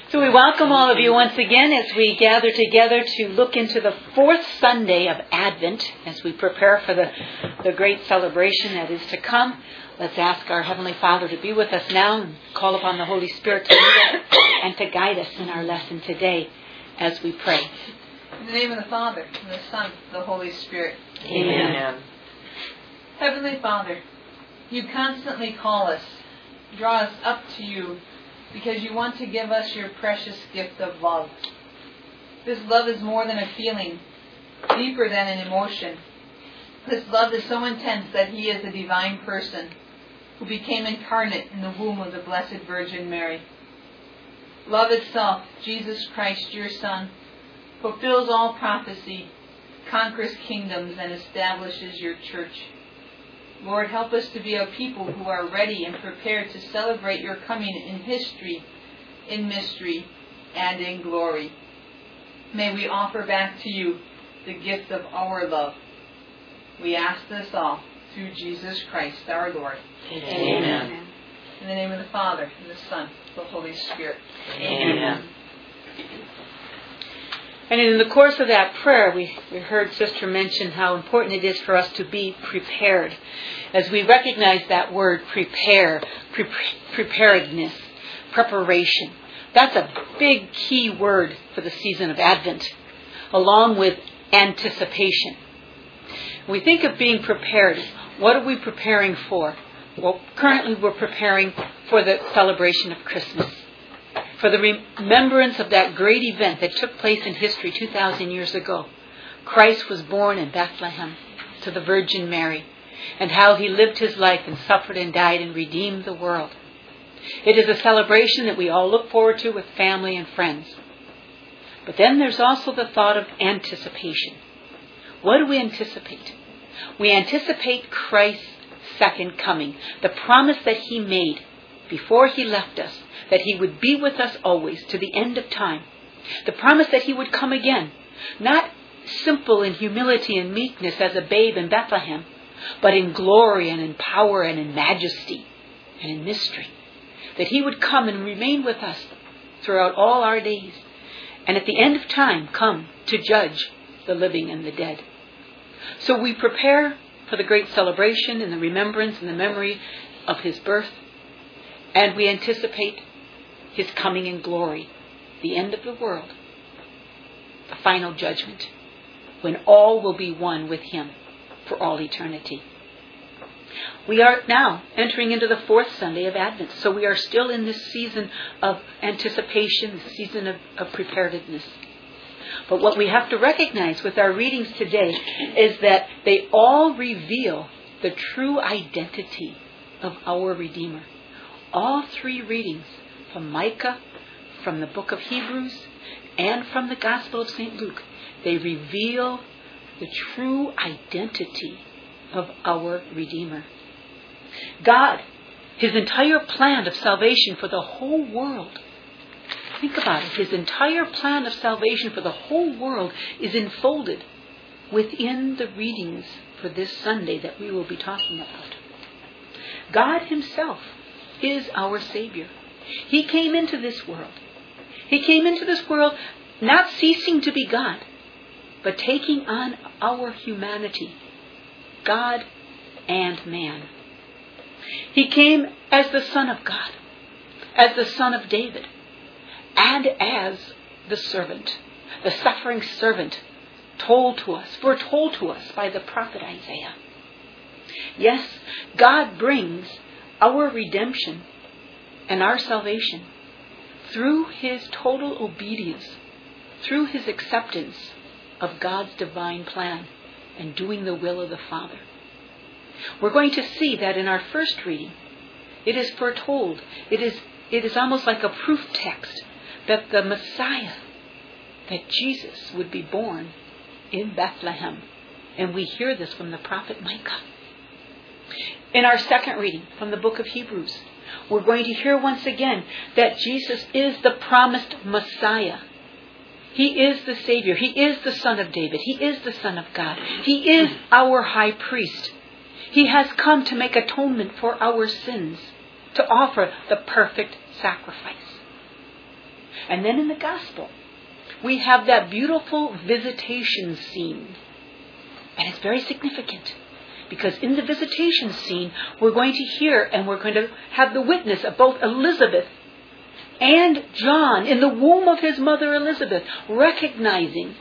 So we welcome all of you once again as we gather together to look into the fourth Sunday of Advent as we prepare for the great celebration that is to come. Let's ask our Heavenly Father to be with us now and call upon the Holy Spirit to lead us and to guide us in our lesson today as we pray. In the name of the Father, and the Son, and the Holy Spirit. Amen. Heavenly Father, you constantly call us, draw us up to you, because you want to give us your precious gift of love. This love is more than a feeling, deeper than an emotion. This love is so intense that He is a divine person who became incarnate in the womb of the Blessed Virgin Mary. Love itself, Jesus Christ, your Son, fulfills all prophecy, conquers kingdoms, and establishes your church. Lord, help us to be a people who are ready and prepared to celebrate your coming in history, in mystery, and in glory. May we offer back to you the gift of our love. We ask this all through Jesus Christ our Lord. Amen. In the name of the Father, and the Son, and the Holy Spirit. Amen. And in the course of that prayer, we heard Sister mention how important it is for us to be prepared. As we recognize that word, preparedness, preparation. That's a big key word for the season of Advent, along with anticipation. When we think of being prepared, what are we preparing for? Well, currently we're preparing for the celebration of Christmas, for the remembrance of that great event that took place in history 2,000 years ago. Christ was born in Bethlehem to the Virgin Mary, and how He lived His life and suffered and died and redeemed the world. It is a celebration that we all look forward to with family and friends. But then there's also the thought of anticipation. What do we anticipate? We anticipate Christ's second coming, the promise that He made before He left us, that He would be with us always to the end of time. The promise that He would come again, not simple in humility and meekness as a babe in Bethlehem, but in glory and in power and in majesty and in mystery. That He would come and remain with us throughout all our days, and at the end of time come to judge the living and the dead. So we prepare for the great celebration and the remembrance and the memory of His birth, and we anticipate His coming in glory, the end of the world, the final judgment, when all will be one with Him for all eternity. We are now entering into the fourth Sunday of Advent, so we are still in this season of anticipation, the season of preparedness. But what we have to recognize with our readings today is that they all reveal the true identity of our Redeemer. All three readings, from Micah, from the book of Hebrews, and from the Gospel of St. Luke, they reveal the true identity of our Redeemer. God, His entire plan of salvation for the whole world, think about it, His entire plan of salvation for the whole world is enfolded within the readings for this Sunday that we will be talking about. God Himself is our Savior. He came into this world. He came into this world not ceasing to be God, but taking on our humanity, God and man. He came as the Son of God, as the Son of David, and as the servant, the suffering servant foretold to us by the prophet Isaiah. Yes, God brings our redemption and our salvation through His total obedience, through His acceptance of God's divine plan and doing the will of the Father. We're going to see that in our first reading, it is foretold. It is almost like a proof text that the Messiah, that Jesus would be born in Bethlehem. And we hear this from the prophet Micah. In our second reading from the book of Hebrews, we're going to hear once again that Jesus is the promised Messiah. He is the Savior. He is the Son of David. He is the Son of God. He is our high priest. He has come to make atonement for our sins, to offer the perfect sacrifice. And then in the gospel, we have that beautiful visitation scene. And it's very significant. Because in the visitation scene, we're going to hear and we're going to have the witness of both Elizabeth and John in the womb of his mother Elizabeth, recognizing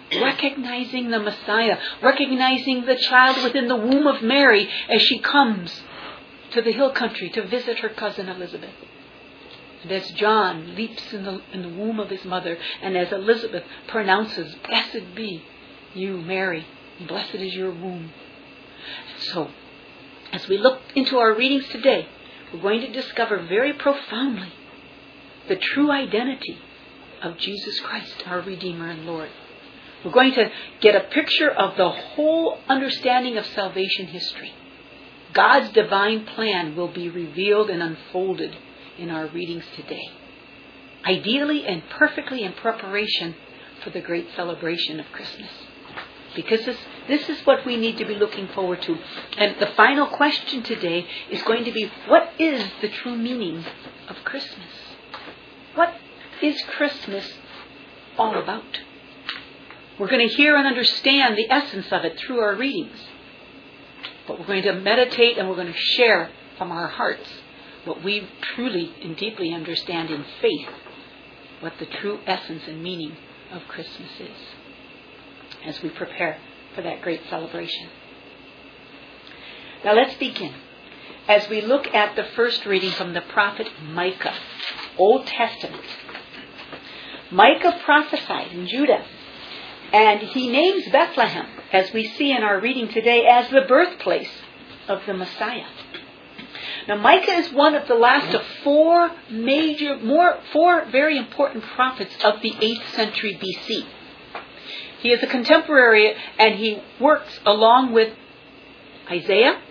the Messiah, recognizing the child within the womb of Mary as she comes to the hill country to visit her cousin Elizabeth. And as John leaps in the womb of his mother, and as Elizabeth pronounces, "Blessed be you, Mary, and blessed is your womb." So, as we look into our readings today, we're going to discover very profoundly the true identity of Jesus Christ, our Redeemer and Lord. We're going to get a picture of the whole understanding of salvation history. God's divine plan will be revealed and unfolded in our readings today, ideally and perfectly in preparation for the great celebration of Christmas. Because this is what we need to be looking forward to. And the final question today is going to be, what is the true meaning of Christmas? What is Christmas all about? We're going to hear and understand the essence of it through our readings. But we're going to meditate and we're going to share from our hearts what we truly and deeply understand in faith, what the true essence and meaning of Christmas is, as we prepare for that great celebration. Now let's begin. As we look at the first reading from the prophet Micah, Old Testament. Micah prophesied in Judah, and he names Bethlehem, as we see in our reading today, as the birthplace of the Messiah. Now Micah is one of the last of four very important prophets of the 8th century BC. He is a contemporary, and he works along with Isaiah,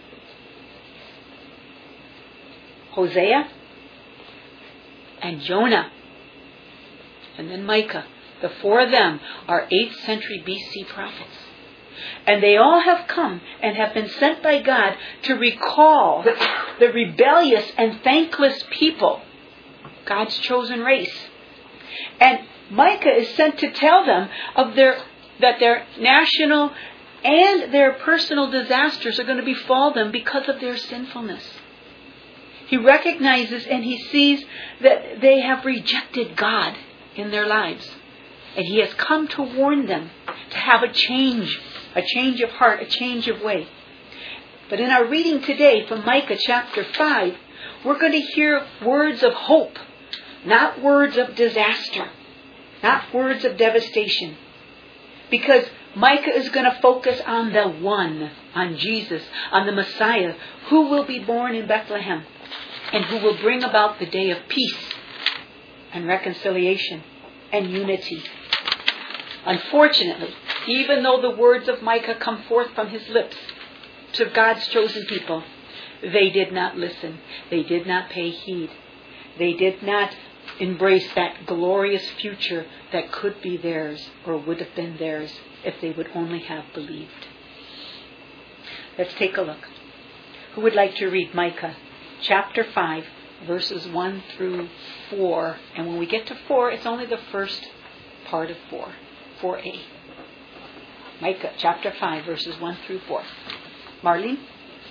Hosea, and Jonah, and then Micah. The four of them are 8th century BC prophets. And they all have come and have been sent by God to recall the rebellious and thankless people, God's chosen race. And Micah is sent to tell them of that their national and their personal disasters are going to befall them because of their sinfulness. He recognizes and he sees that they have rejected God in their lives. And he has come to warn them to have a change of heart, a change of way. But in our reading today from Micah chapter 5, we're going to hear words of hope, not words of disaster, not words of devastation. Because Micah is going to focus on the one, on Jesus, on the Messiah, who will be born in Bethlehem and who will bring about the day of peace and reconciliation and unity. Unfortunately, even though the words of Micah come forth from his lips to God's chosen people, they did not listen. They did not pay heed. They did not embrace that glorious future that could be theirs or would have been theirs if they would only have believed. Let's take a look. Who would like to read Micah chapter 5, verses 1 through 4? And when we get to 4, it's only the first part of 4a. Micah chapter 5, verses 1 through 4. Marlene?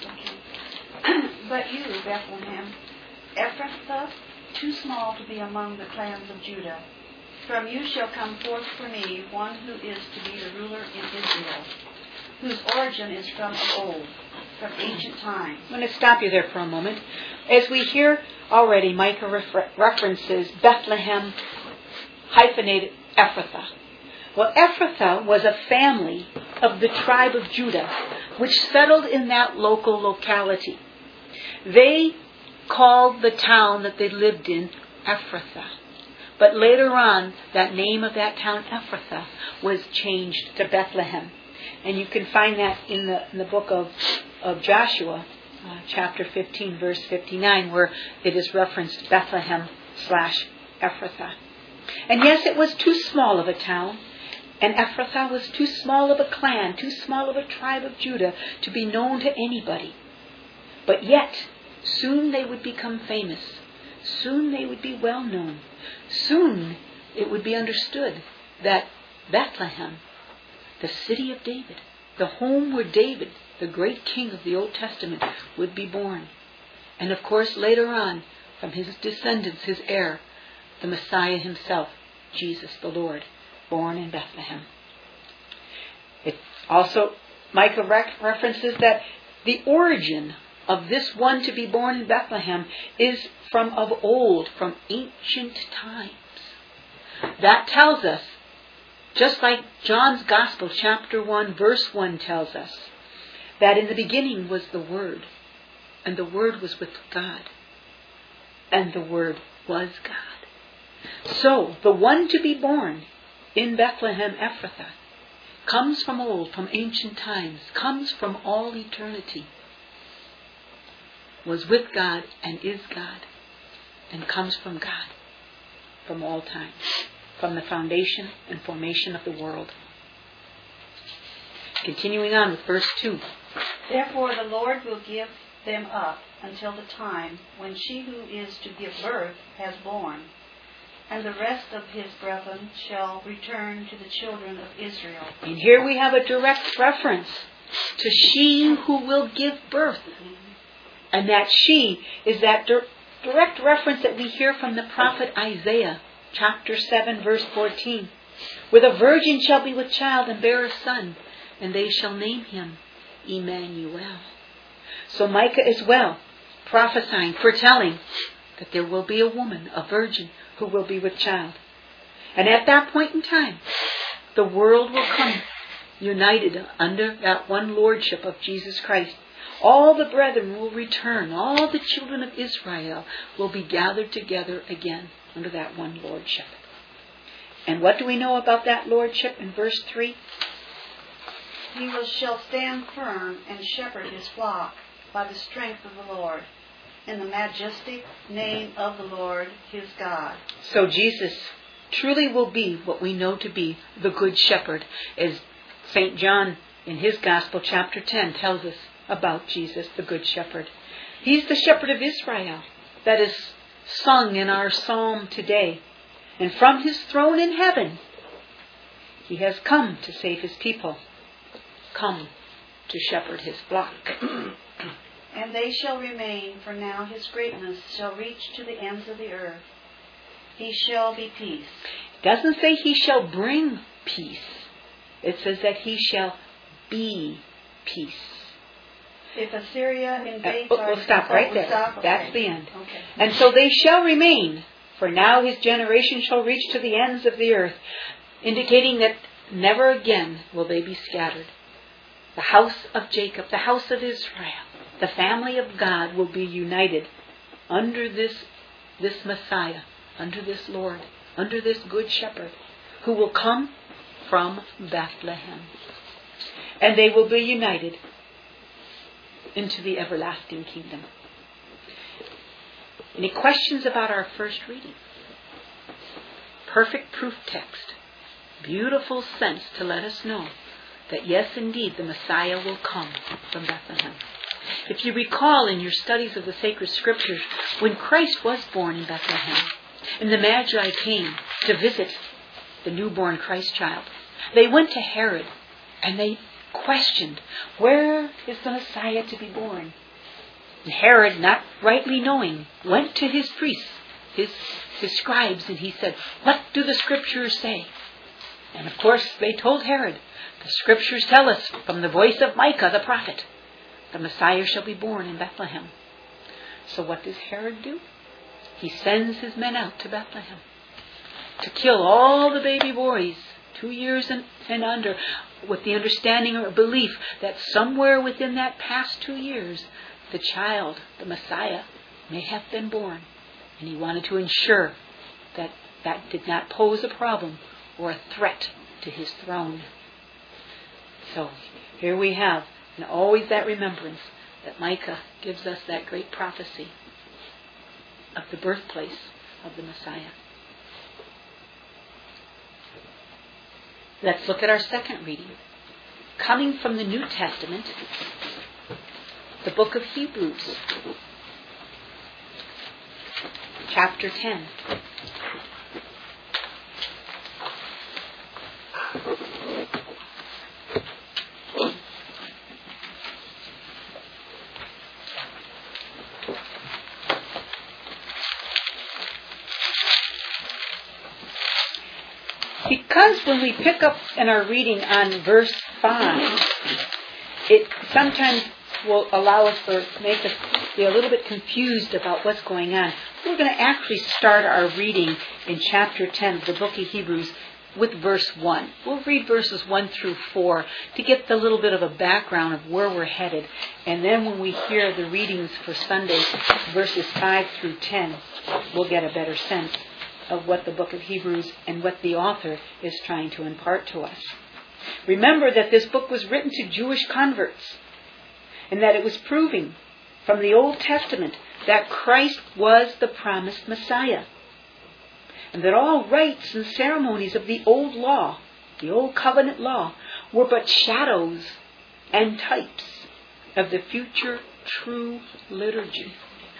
But you, Bethlehem, Ephrathah, too small to be among the clans of Judah. From you shall come forth for me one who is to be the ruler in Israel, whose origin is from of old, from ancient times. I'm going to stop you there for a moment. As we hear already, Micah references Bethlehem, hyphenated Ephrathah. Well, Ephrathah was a family of the tribe of Judah, which settled in that local locality. They called the town that they lived in Ephrathah. But later on, that name of that town, Ephrathah, was changed to Bethlehem. And you can find that in the book of Joshua, chapter 15, verse 59, where it is referenced Bethlehem/Ephrathah. And yes, it was too small of a town. And Ephrathah was too small of a clan, too small of a tribe of Judah to be known to anybody. But yet, soon they would become famous. Soon they would be well known. Soon it would be understood that Bethlehem, the city of David, the home where David, the great king of the Old Testament, would be born. And of course, later on, from his descendants, his heir, the Messiah himself, Jesus the Lord, born in Bethlehem. It also, Micah references that the origin of this one to be born in Bethlehem is from of old, from ancient times. That tells us, just like John's Gospel, chapter 1, verse 1 tells us, that in the beginning was the Word, and the Word was with God, and the Word was God. So, the one to be born in Bethlehem Ephrathah comes from old, from ancient times, comes from all eternity, was with God and is God, and comes from God from all time, from the foundation and formation of the world. Continuing on with verse 2. Therefore the Lord will give them up until the time when she who is to give birth has born, and the rest of his brethren shall return to the children of Israel. And here we have a direct reference to she who will give birth. And that she is that direct reference that we hear from the prophet Isaiah, chapter 7, verse 14. Where the virgin shall be with child and bear a son, and they shall name him Emmanuel. So Micah as well, prophesying, foretelling that there will be a woman, a virgin, who will be with child. And at that point in time, the world will come united under that one lordship of Jesus Christ. All the brethren will return. All the children of Israel will be gathered together again under that one lordship. And what do we know about that lordship in verse 3? He shall stand firm and shepherd his flock by the strength of the Lord, in the majestic name of the Lord his God. So Jesus truly will be what we know to be the Good Shepherd, as St. John in his Gospel, chapter 10, tells us about Jesus, the Good Shepherd. He's the Shepherd of Israel that is sung in our psalm today. And from his throne in heaven, he has come to save his people, come to shepherd his flock. And they shall remain, for now his greatness shall reach to the ends of the earth. He shall be peace. It doesn't say he shall bring peace. It says that he shall be peace. If Assyria invades... We'll stop right there. Okay. That's the end. Okay. And so they shall remain, for now his generation shall reach to the ends of the earth, indicating that never again will they be scattered. The house of Jacob, the house of Israel, the family of God will be united under this Messiah, under this Lord, under this Good Shepherd, who will come from Bethlehem. And they will be united into the everlasting kingdom. Any questions about our first reading? Perfect proof text. Beautiful sense to let us know that yes, indeed, the Messiah will come from Bethlehem. If you recall in your studies of the sacred scriptures, when Christ was born in Bethlehem, and the Magi came to visit the newborn Christ child, they went to Herod and they questioned, where is the Messiah to be born? And Herod, not rightly knowing, went to his priests, his scribes, and he said, what do the scriptures say? And of course they told Herod, the scriptures tell us from the voice of Micah the prophet, the Messiah shall be born in Bethlehem. So what does Herod do? He sends his men out to Bethlehem to kill all the baby boys, 2 years and under, with the understanding or belief that somewhere within that past 2 years, the child, the Messiah, may have been born. And he wanted to ensure that that did not pose a problem or a threat to his throne. So here we have, and always that remembrance that Micah gives us that great prophecy of the birthplace of the Messiah. Let's look at our second reading. Coming from the New Testament, the book of Hebrews. chapter 10. Because when we pick up in our reading on verse 5, it sometimes will allow us or make us be a little bit confused about what's going on. We're going to actually start our reading in chapter 10 of the book of Hebrews with verse 1. We'll read verses 1 through 4 to get the little bit of a background of where we're headed. And then when we hear the readings for Sunday, verses 5 through 10, we'll get a better sense of what the book of Hebrews and what the author is trying to impart to us. Remember that this book was written to Jewish converts and that it was proving from the Old Testament that Christ was the promised Messiah and that all rites and ceremonies of the old law, the old covenant law, were but shadows and types of the future true liturgy.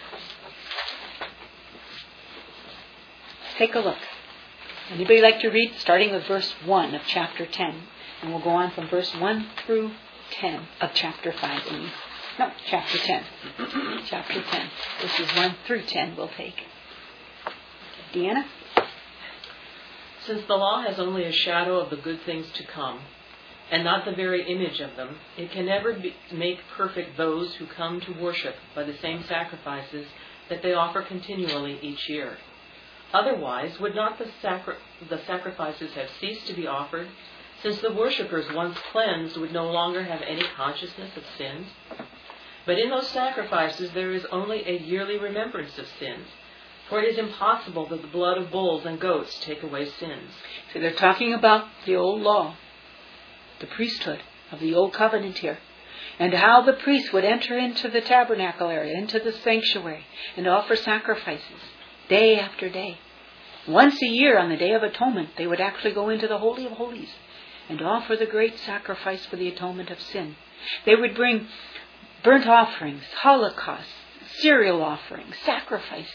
Take a look. Anybody like to read, starting with verse 1 of chapter 10? And we'll go on from verse 1 through 10 of chapter 5. No, chapter 10. Chapter 10. Verses 1 through 10 we'll take. Deanna? Since the law has only a shadow of the good things to come, and not the very image of them, it can never make perfect those who come to worship by the same sacrifices that they offer continually each year. Otherwise, would not the sacrifices have ceased to be offered, since the worshippers, once cleansed, would no longer have any consciousness of sins? But in those sacrifices there is only a yearly remembrance of sins, for it is impossible that the blood of bulls and goats take away sins. So they're talking about the old law, the priesthood of the old covenant here, and how the priests would enter into the tabernacle area, into the sanctuary, and offer sacrifices day after day. Once a year on the Day of Atonement, they would actually go into the Holy of Holies and offer the great sacrifice for the atonement of sin. They would bring burnt offerings, holocausts, cereal offerings, sacrifices,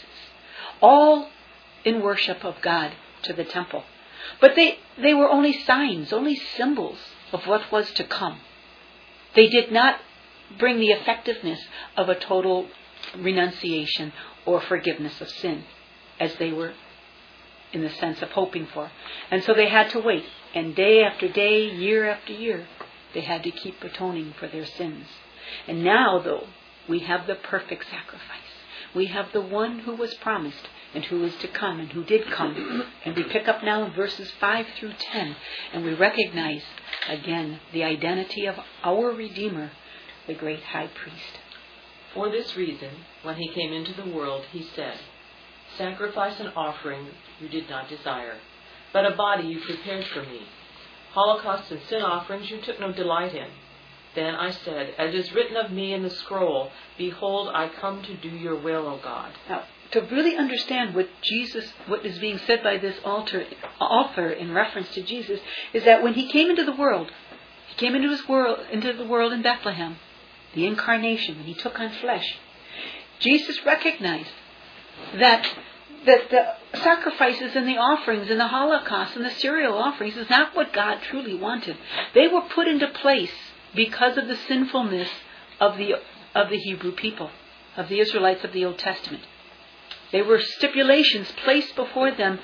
all in worship of God to the temple. But they were only signs, only symbols of what was to come. They did not bring the effectiveness of a total renunciation or forgiveness of sin, as they were in the sense of hoping for. And so they had to wait. And day after day, year after year, they had to keep atoning for their sins. And now, though, we have the perfect sacrifice. We have the one who was promised and who is to come and who did come. And we pick up now in verses 5 through 10, and we recognize again the identity of our Redeemer, the great high priest. For this reason, when he came into the world, he said, "Sacrifice and offering you did not desire, but a body you prepared for me. Holocausts and sin offerings you took no delight in. Then I said, as is written of me in the scroll, behold, I come to do your will, O God." Now, to really understand what is being said by this author in reference to Jesus, is that when he came into the world, he came into the world in Bethlehem, the incarnation, when he took on flesh. Jesus recognized that the sacrifices and the offerings and the Holocaust and the cereal offerings is not what God truly wanted. They were put into place because of the sinfulness of the Hebrew people, of the Israelites of the Old Testament. They were stipulations placed before them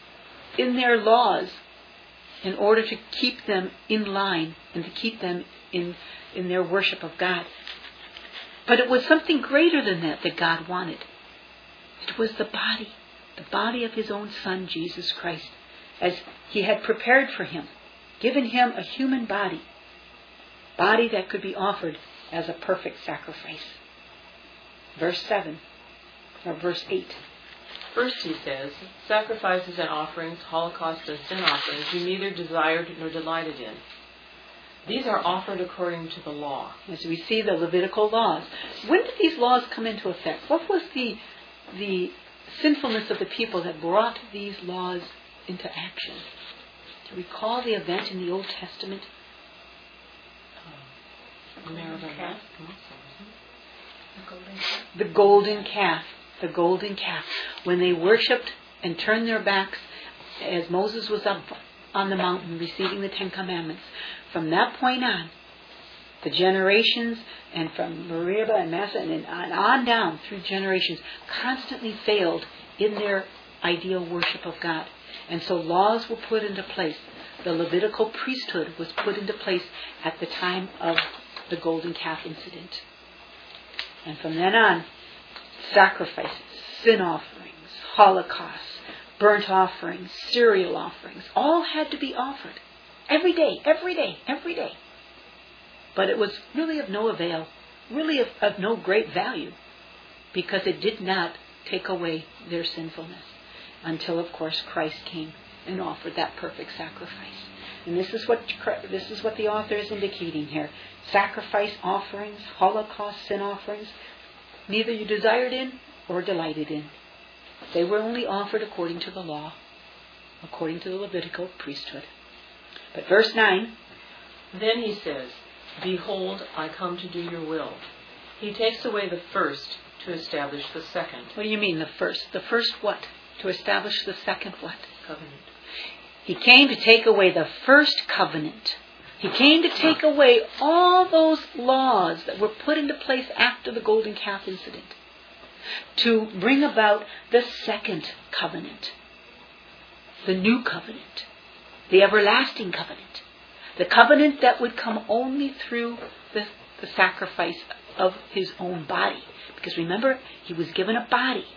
in their laws in order to keep them in line and to keep them in their worship of God. But it was something greater than that God wanted. It was the body of his own Son, Jesus Christ, as he had prepared for him, given him a human body that could be offered as a perfect sacrifice. Verse 7, or verse 8. First he says, sacrifices and offerings, holocausts and sin offerings you neither desired nor delighted in. These are offered according to the law. As we see the Levitical laws. When did these laws come into effect? What was the sinfulness of the people that brought these laws into action? Do you recall the event in the Old Testament? Golden calf. The golden calf. the golden calf, when they worshipped and turned their backs as Moses was up on the mountain receiving the 10 Commandments, from that point on, the generations, and from Meribah and Massa and on down through generations, constantly failed in their ideal worship of God. And so laws were put into place. The Levitical priesthood was put into place at the time of the golden calf incident. And from then on, sacrifices, sin offerings, holocausts, burnt offerings, cereal offerings, all had to be offered. Every day, every day, every day. But it was really of no avail, really of no great value, because it did not take away their sinfulness. Until, of course, Christ came and offered that perfect sacrifice. And this is what the author is indicating here. Sacrifice offerings, holocaust, sin offerings, neither you desired in or delighted in. They were only offered according to the law, according to the Levitical priesthood. But verse 9. Then he says, "Behold, I come to do your will." He takes away the first to establish the second. What do you mean the first? The first what? To establish the second what? Covenant. He came to take away the first covenant. He came to take away all those laws that were put into place after the golden calf incident, to bring about the second covenant, the new covenant, the everlasting covenant, the covenant that would come only through the sacrifice of his own body. Because remember, he was given a body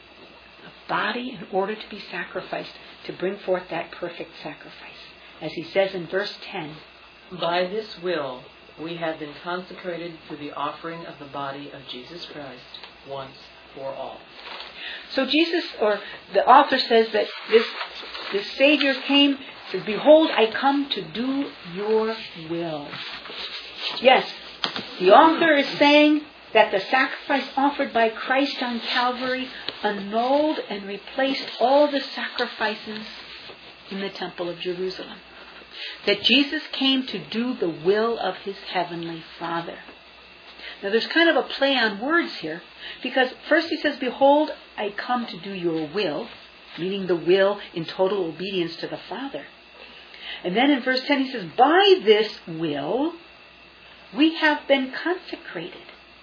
in order to be sacrificed, to bring forth that perfect sacrifice. As he says in verse 10, "By this will we have been consecrated through the offering of the body of Jesus Christ once for all." So Jesus, or the author says that this Savior came, says, "Behold, I come to do your will." Yes, the author is saying that the sacrifice offered by Christ on Calvary annulled and replaced all the sacrifices in the Temple of Jerusalem. That Jesus came to do the will of his heavenly Father. Now there's kind of a play on words here, because first he says, "Behold, I come to do your will," meaning the will in total obedience to the Father. And then in verse 10 he says, "By this will we have been consecrated."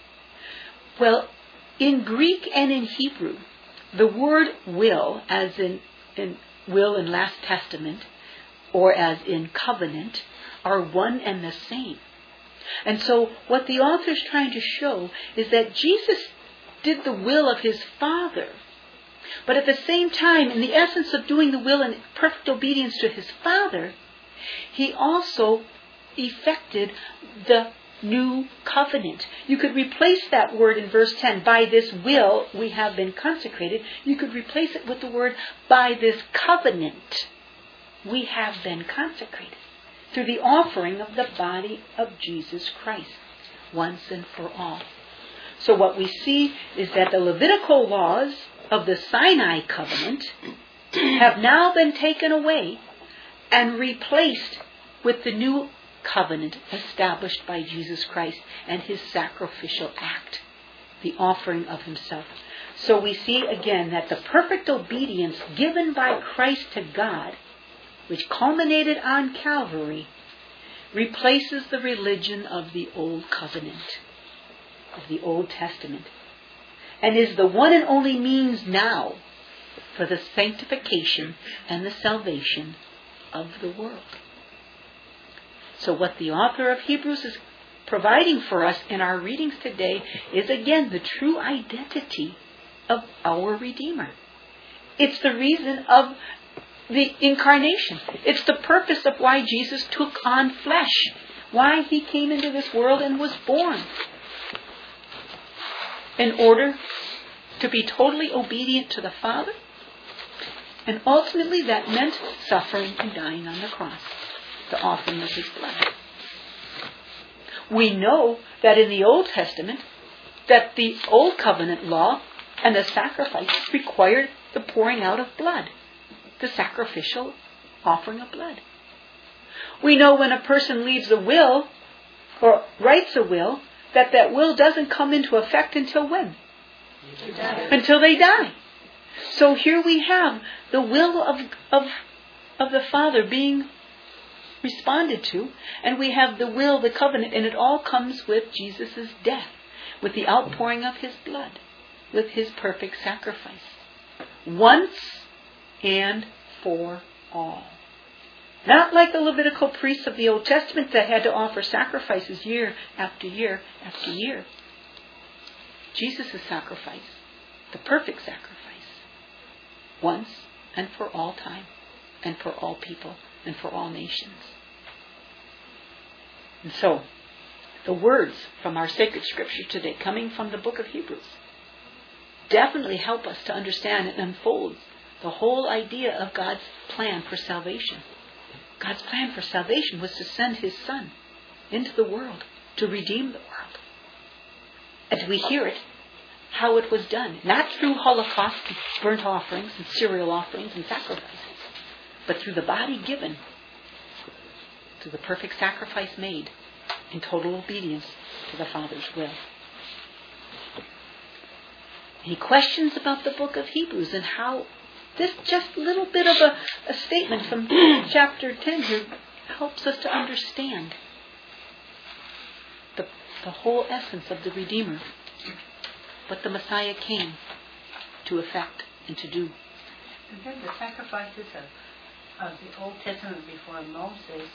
Well, in Greek and in Hebrew, the word will, as in will in Last Testament, or as in covenant, are one and the same. And so what the author is trying to show is that Jesus did the will of his Father, but at the same time, in the essence of doing the will in perfect obedience to his Father, he also effected the new covenant. You could replace that word in verse 10, "By this will we have been consecrated." You could replace it with the word, "By this covenant we have been consecrated," through the offering of the body of Jesus Christ, once and for all. So what we see is that the Levitical laws of the Sinai covenant have now been taken away and replaced with the new covenant established by Jesus Christ and his sacrificial act, the offering of himself. So we see again that the perfect obedience given by Christ to God, which culminated on Calvary, replaces the religion of the Old Covenant, of the Old Testament, and is the one and only means now for the sanctification and the salvation of the world. So what the author of Hebrews is providing for us in our readings today is again the true identity of our Redeemer. It's the reason of the incarnation. It's the purpose of why Jesus took on flesh, why he came into this world and was born. In order to be totally obedient to the Father, and ultimately that meant suffering and dying on the cross, the offering of his blood. We know that in the Old Testament, that the Old Covenant law and the sacrifice required the pouring out of blood, the sacrificial offering of blood. We know when a person leaves a will or writes a will, that will doesn't come into effect until when? Until they die. So here we have the will of the Father being responded to, and we have the will, the covenant, and it all comes with Jesus' death, with the outpouring of His blood, with His perfect sacrifice. Once and for all. Not like the Levitical priests of the Old Testament that had to offer sacrifices year after year after year. Jesus' sacrifice, the perfect sacrifice, once and for all time, and for all people, and for all nations. And so, the words from our sacred scripture today, coming from the book of Hebrews, definitely help us to understand and unfold the whole idea of God's plan for salvation. God's plan for salvation was to send His Son into the world to redeem the world. And we hear it, how it was done. Not through holocaust, burnt offerings, and cereal offerings, and sacrifices, but through the body given, through the perfect sacrifice made in total obedience to the Father's will. He questions about the book of Hebrews and how this just little bit of a statement from chapter 10 here helps us to understand the whole essence of the Redeemer, what the Messiah came to effect and to do. And then the sacrifices of the Old Testament before Moses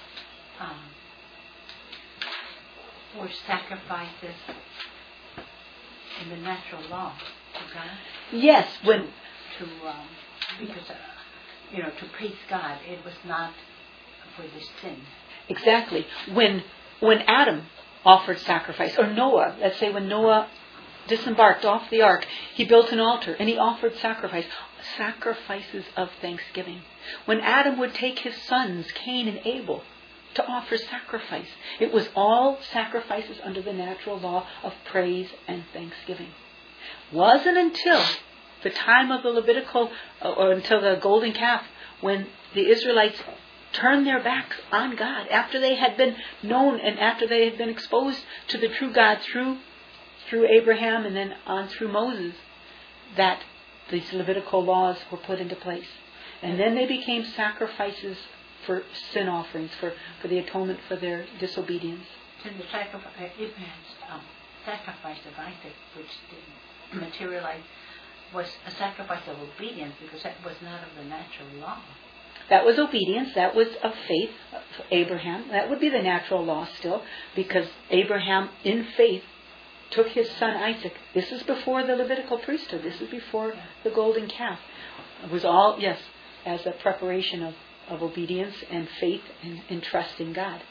were sacrifices in the natural law to God. Yes, when because to praise God, it was not for the sin. Exactly. When Adam offered sacrifice, or Noah, let's say when Noah disembarked off the ark, he built an altar and he offered sacrifices of thanksgiving. When Adam would take his sons, Cain and Abel, to offer sacrifice, it was all sacrifices under the natural law of praise and thanksgiving. Wasn't until the time of the Levitical, or until the golden calf, when the Israelites turned their backs on God, after they had been known and after they had been exposed to the true God through Abraham and then on through Moses, that these Levitical laws were put into place. And then they became sacrifices for sin offerings, for the atonement for their disobedience. And the Abraham's sacrifice of Isaac, which didn't materialize, was a sacrifice of obedience, because that was not of the natural law. That was obedience. That was of faith of Abraham. That would be the natural law still, because Abraham, in faith, took his son Isaac. This is before the Levitical priesthood. This is before the golden calf. It was all, yes, as a preparation of obedience and faith and trust in God.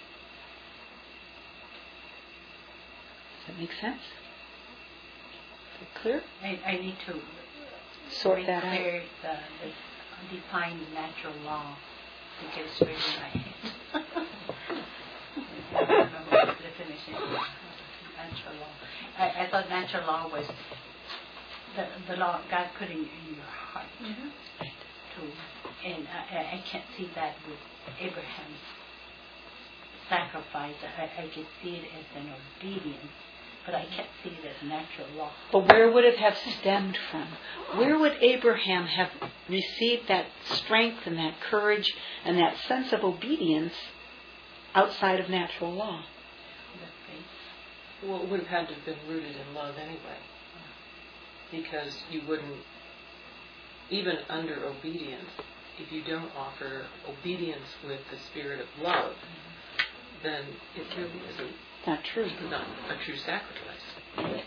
Does that make sense? Is it clear? I need to sort that out. Define natural law, because it's really my head. I don't remember the definition of natural law. I thought natural law was the law God put in your heart. And I can't see that with Abraham's sacrifice. I can see it as an obedience, but I can't see it as natural law. But where would it have stemmed from? Where would Abraham have received that strength and that courage and that sense of obedience outside of natural law? Well, it would have had to have been rooted in love anyway. Because you wouldn't, even under obedience, if you don't offer obedience with the spirit of love, then it really isn't not true. Not a true sacrifice.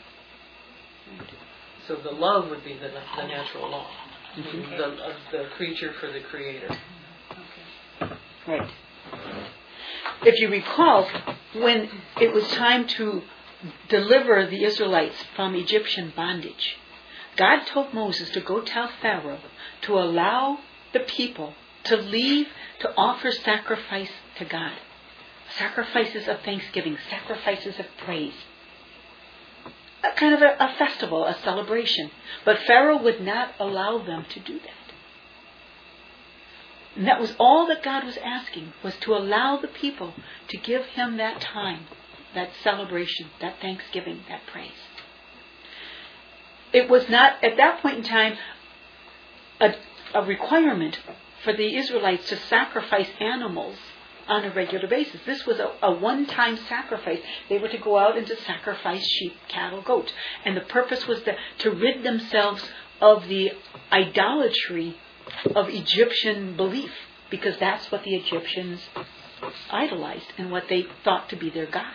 So the love would be the natural law. The creature for the creator. Right. If you recall, when it was time to deliver the Israelites from Egyptian bondage, God told Moses to go tell Pharaoh to allow the people to leave to offer sacrifice to God. Sacrifices of thanksgiving, sacrifices of praise. A kind of a festival, a celebration. But Pharaoh would not allow them to do that. And that was all that God was asking, was to allow the people to give him that time, that celebration, that thanksgiving, that praise. it was not, at that point in time, a requirement for the Israelites to sacrifice animals on a regular basis. This was a one-time sacrifice. They were to go out and to sacrifice sheep, cattle, goats. And the purpose was to rid themselves of the idolatry of Egyptian belief, because that's what the Egyptians idolized and what they thought to be their gods.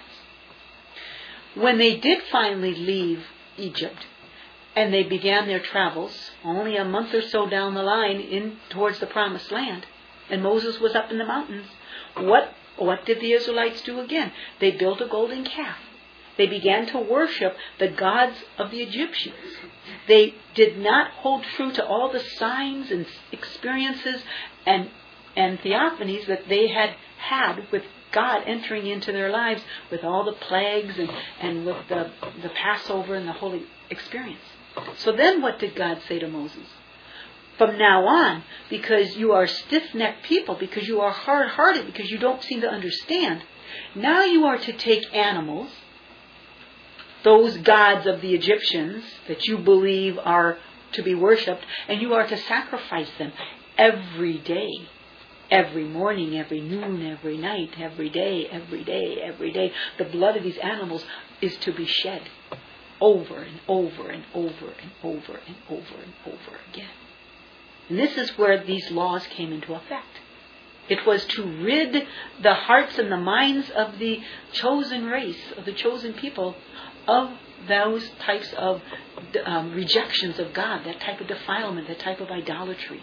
When they did finally leave Egypt and they began their travels, only a month or so down the line in towards the Promised Land, and Moses was up in the mountains, what did the Israelites do again? They built a golden calf. They began to worship the gods of the Egyptians. They did not hold true to all the signs and experiences and theophanies that they had with God entering into their lives, with all the plagues and with the Passover and the holy experience. So then what did God say to Moses? From now on, because you are stiff-necked people, because you are hard-hearted, because you don't seem to understand, now you are to take animals, those gods of the Egyptians that you believe are to be worshipped, and you are to sacrifice them every day. Every morning, every noon, every night, every day, every day, every day. The blood of these animals is to be shed over and over and over and over and over and over again. And this is where these laws came into effect. It was to rid the hearts and the minds of the chosen race, of the chosen people, of those types of rejections of God, that type of defilement, that type of idolatry.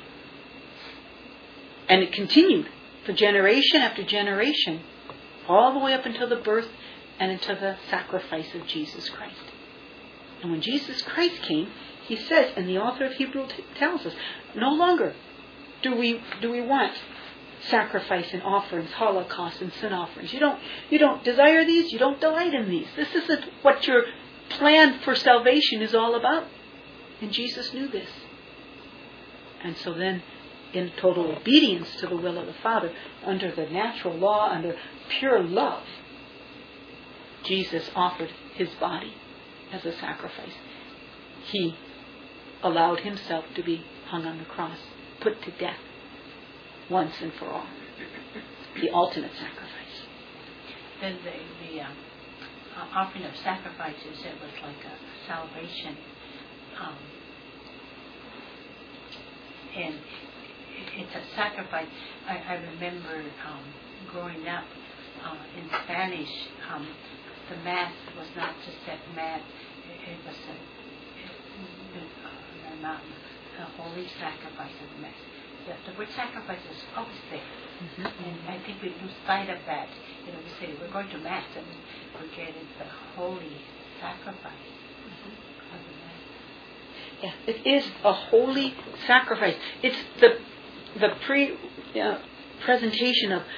And it continued for generation after generation, all the way up until the birth and until the sacrifice of Jesus Christ. And when Jesus Christ came, he says, and the author of Hebrews tells us, no longer do we want sacrifice and offerings, holocaust and sin offerings. You don't desire these. You don't delight in these. This isn't what your plan for salvation is all about. And Jesus knew this. And so then, in total obedience to the will of the Father, under the natural law, under pure love, Jesus offered his body as a sacrifice. He allowed himself to be hung on the cross, put to death, once and for all. The ultimate sacrifice. Then the offering of sacrifices, it was like a salvation. And it's a sacrifice. I remember growing up in Spanish, the Mass was not just that Mass, it was a holy sacrifice of the Mass. The word sacrifice is always there. Mm-hmm. And I think we lose sight of that. We say we're going to Mass and forget it's the holy sacrifice of the Mass. Yeah, it is a holy sacrifice. It's the presentation of,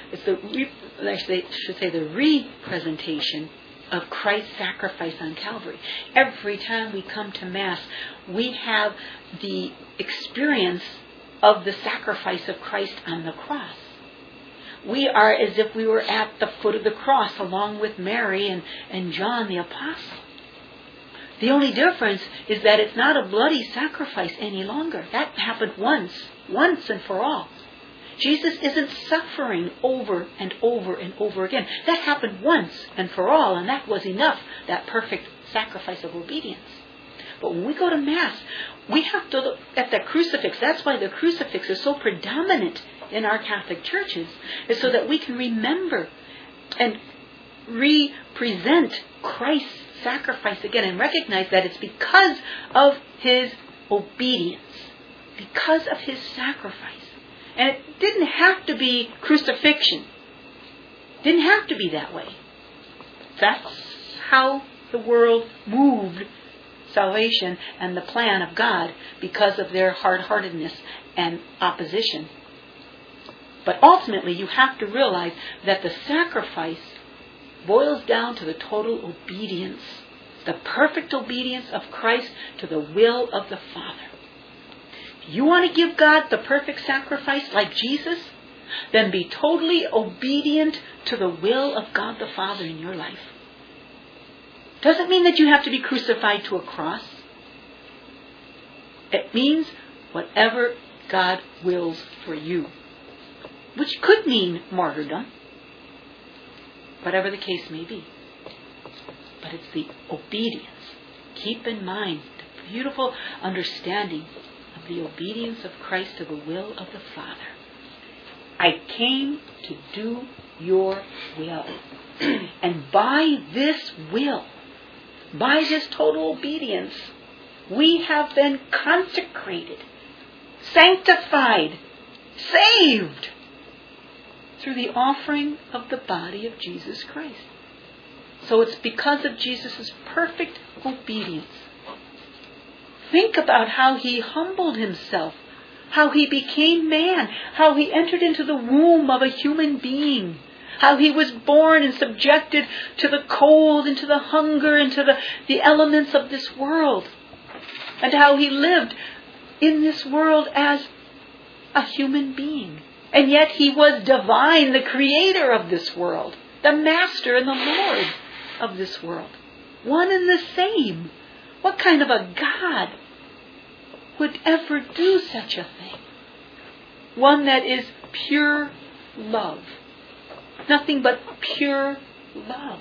the representation of Christ's sacrifice on Calvary. Every time we come to Mass, we have the experience of the sacrifice of Christ on the cross. We are as if we were at the foot of the cross along with Mary and John the Apostle. The only difference is that it's not a bloody sacrifice any longer. That happened once and for all. Jesus isn't suffering over and over and over again. That happened once and for all, and that was enough, that perfect sacrifice of obedience. But when we go to Mass, we have to look at the crucifix. That's why the crucifix is so predominant in our Catholic churches, is so that we can remember and represent Christ's sacrifice again and recognize that it's because of his obedience, because of his sacrifice. And it didn't have to be crucifixion. Didn't have to be that way. That's how the world moved salvation and the plan of God because of their hard-heartedness and opposition. But ultimately, you have to realize that the sacrifice boils down to the total obedience, the perfect obedience of Christ to the will of the Father. You want to give God the perfect sacrifice like Jesus? Then be totally obedient to the will of God the Father in your life. Doesn't mean that you have to be crucified to a cross. It means whatever God wills for you, which could mean martyrdom, whatever the case may be. But it's the obedience. Keep in mind the beautiful understanding of the obedience of Christ to the will of the Father. I came to do your will. And by this will, by this total obedience, we have been consecrated, sanctified, saved through the offering of the body of Jesus Christ. So it's because of Jesus' perfect obedience. Think about how he humbled himself, how he became man, how he entered into the womb of a human being, how he was born and subjected to the cold and to the hunger and to the elements of this world, and how he lived in this world as a human being. And yet he was divine, the creator of this world, the master and the Lord of this world. One and the same. What kind of a God would ever do such a thing? One that is pure love. Nothing but pure love.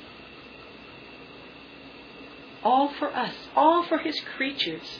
All for us. All for his creatures.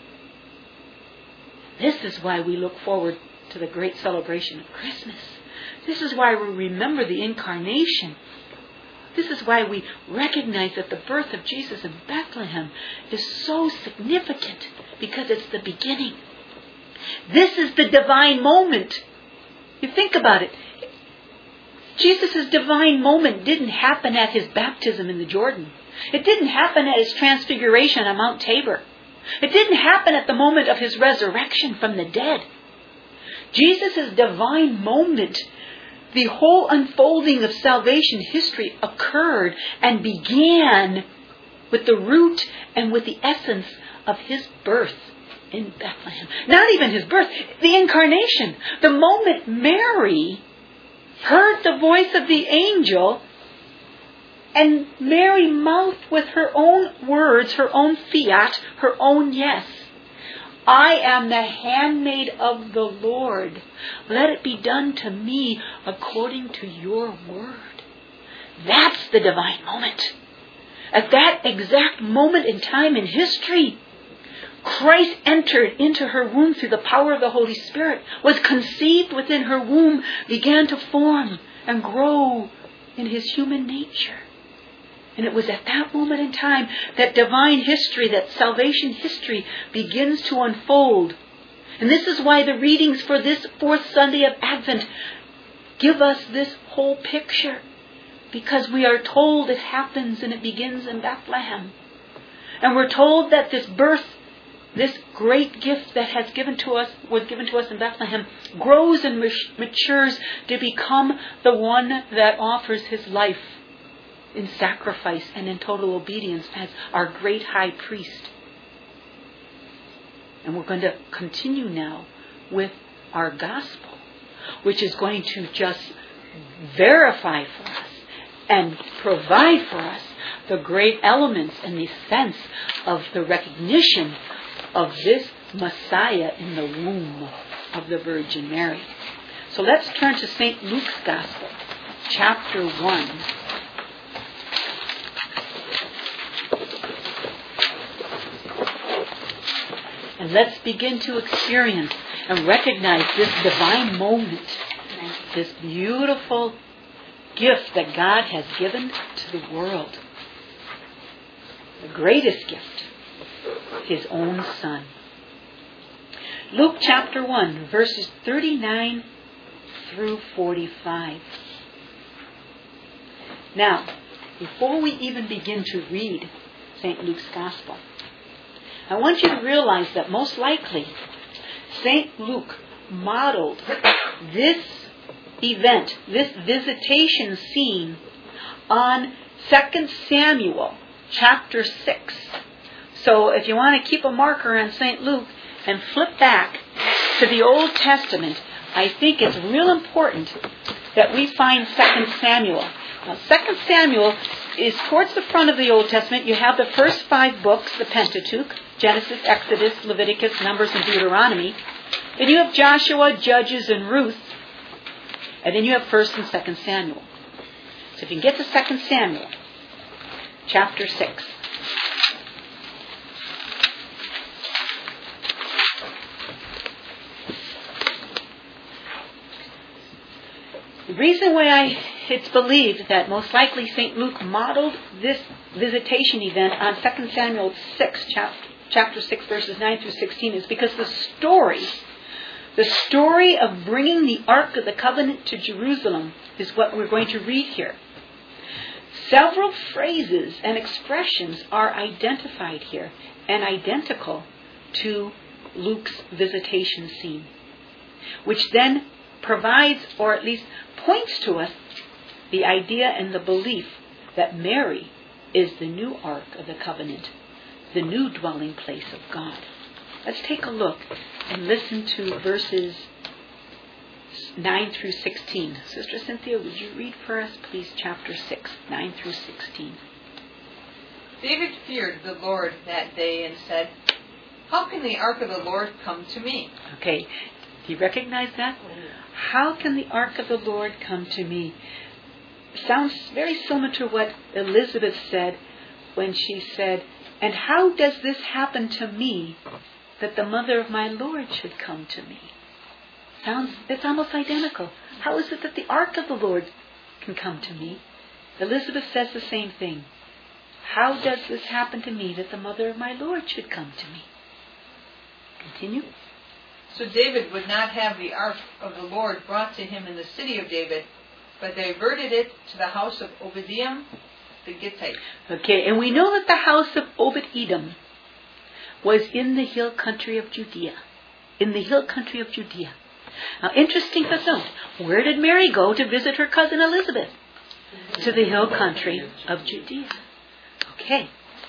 This is why we look forward to the great celebration of Christmas. This is why we remember the incarnation. This is why we recognize that the birth of Jesus in Bethlehem is so significant, because it's the beginning. This is the divine moment. You think about it. Jesus' divine moment didn't happen at his baptism in the Jordan. It didn't happen at his transfiguration on Mount Tabor. It didn't happen at the moment of his resurrection from the dead. Jesus' divine moment, the whole unfolding of salvation history occurred and began with the root and with the essence of his birth in Bethlehem. Not even his birth, the incarnation. The moment Mary heard the voice of the angel, and Mary mouthed with her own words, her own fiat, her own yes. I am the handmaid of the Lord. Let it be done to me according to your word. That's the divine moment. At that exact moment in time in history, Christ entered into her womb through the power of the Holy Spirit, was conceived within her womb, began to form and grow in his human nature. And it was at that moment in time that divine history, that salvation history begins to unfold. And this is why the readings for this fourth Sunday of Advent give us this whole picture. Because we are told it happens and it begins in Bethlehem. And we're told that this birth, this great gift that was given to us in Bethlehem, grows and matures to become the one that offers his life in sacrifice and in total obedience as our great high priest. And we're going to continue now with our gospel, which is going to just verify for us and provide for us the great elements and the sense of the recognition of this Messiah in the womb of the Virgin Mary. So let's turn to St. Luke's Gospel, chapter 1. And let's begin to experience and recognize this divine moment, this beautiful gift that God has given to the world. The greatest gift, his own Son. Luke chapter 1, verses 39 through 45. Now, before we even begin to read St. Luke's Gospel, I want you to realize that most likely St. Luke modeled this event, this visitation scene, on 2 Samuel chapter 6. So if you want to keep a marker on St. Luke and flip back to the Old Testament, I think it's real important that we find 2 Samuel. Now, 2 Samuel is towards the front of the Old Testament. You have the first 5 books, the Pentateuch. Genesis, Exodus, Leviticus, Numbers, and Deuteronomy. Then you have Joshua, Judges, and Ruth. And then you have 1st and 2nd Samuel. So if you can get to 2nd Samuel, chapter 6. The reason why it's believed that most likely St. Luke modeled this visitation event on 2 Samuel 6, chapter 6, verses 9 through 16, is because the story of bringing the Ark of the Covenant to Jerusalem is what we're going to read here. Several phrases and expressions are identified here and identical to Luke's visitation scene, which then provides, or at least points to us, the idea and the belief that Mary is the new Ark of the Covenant, the new dwelling place of God. Let's take a look and listen to verses 9 through 16. Sister Cynthia, would you read for us, please, chapter 6, 9 through 16. David feared the Lord that day and said, "How can the ark of the Lord come to me?" Okay, do you recognize that? How can the ark of the Lord come to me? Sounds very similar to what Elizabeth said when she said, "And how does this happen to me, that the mother of my Lord should come to me?" It's almost identical. How is it that the ark of the Lord can come to me? Elizabeth says the same thing. How does this happen to me, that the mother of my Lord should come to me? Continue. So David would not have the ark of the Lord brought to him in the city of David, but diverted it to the house of Obed-Edom the Gittite. Okay, and we know that the house of Obed-Edom was in the hill country of Judea. In the hill country of Judea. Now, interesting to note, where did Mary go to visit her cousin Elizabeth? To the hill country of Judea. Okay.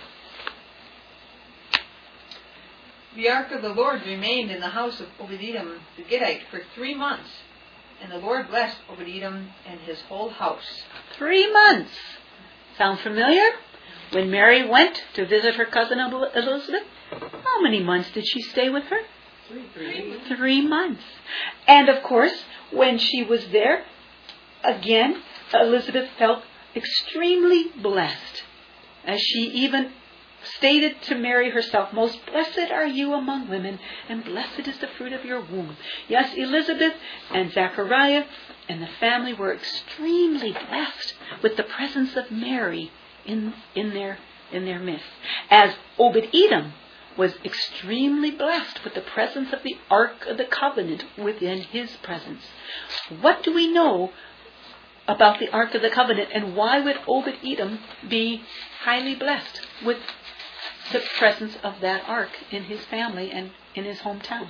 The ark of the Lord remained in the house of Obed-Edom the Gittite for 3 months, and the Lord blessed Obed-Edom and his whole house. 3 months. Sound familiar? When Mary went to visit her cousin Elizabeth, how many months did she stay with her? 3 months. And of course, when she was there, again, Elizabeth felt extremely blessed, as she even stated to Mary herself, "Most blessed are you among women, and blessed is the fruit of your womb." Yes, Elizabeth and Zechariah and the family were extremely blessed with the presence of Mary in their midst. As Obed-Edom was extremely blessed with the presence of the Ark of the Covenant within his presence. What do we know about the Ark of the Covenant, and why would Obed-Edom be highly blessed with the presence of that Ark in his family and in his hometown?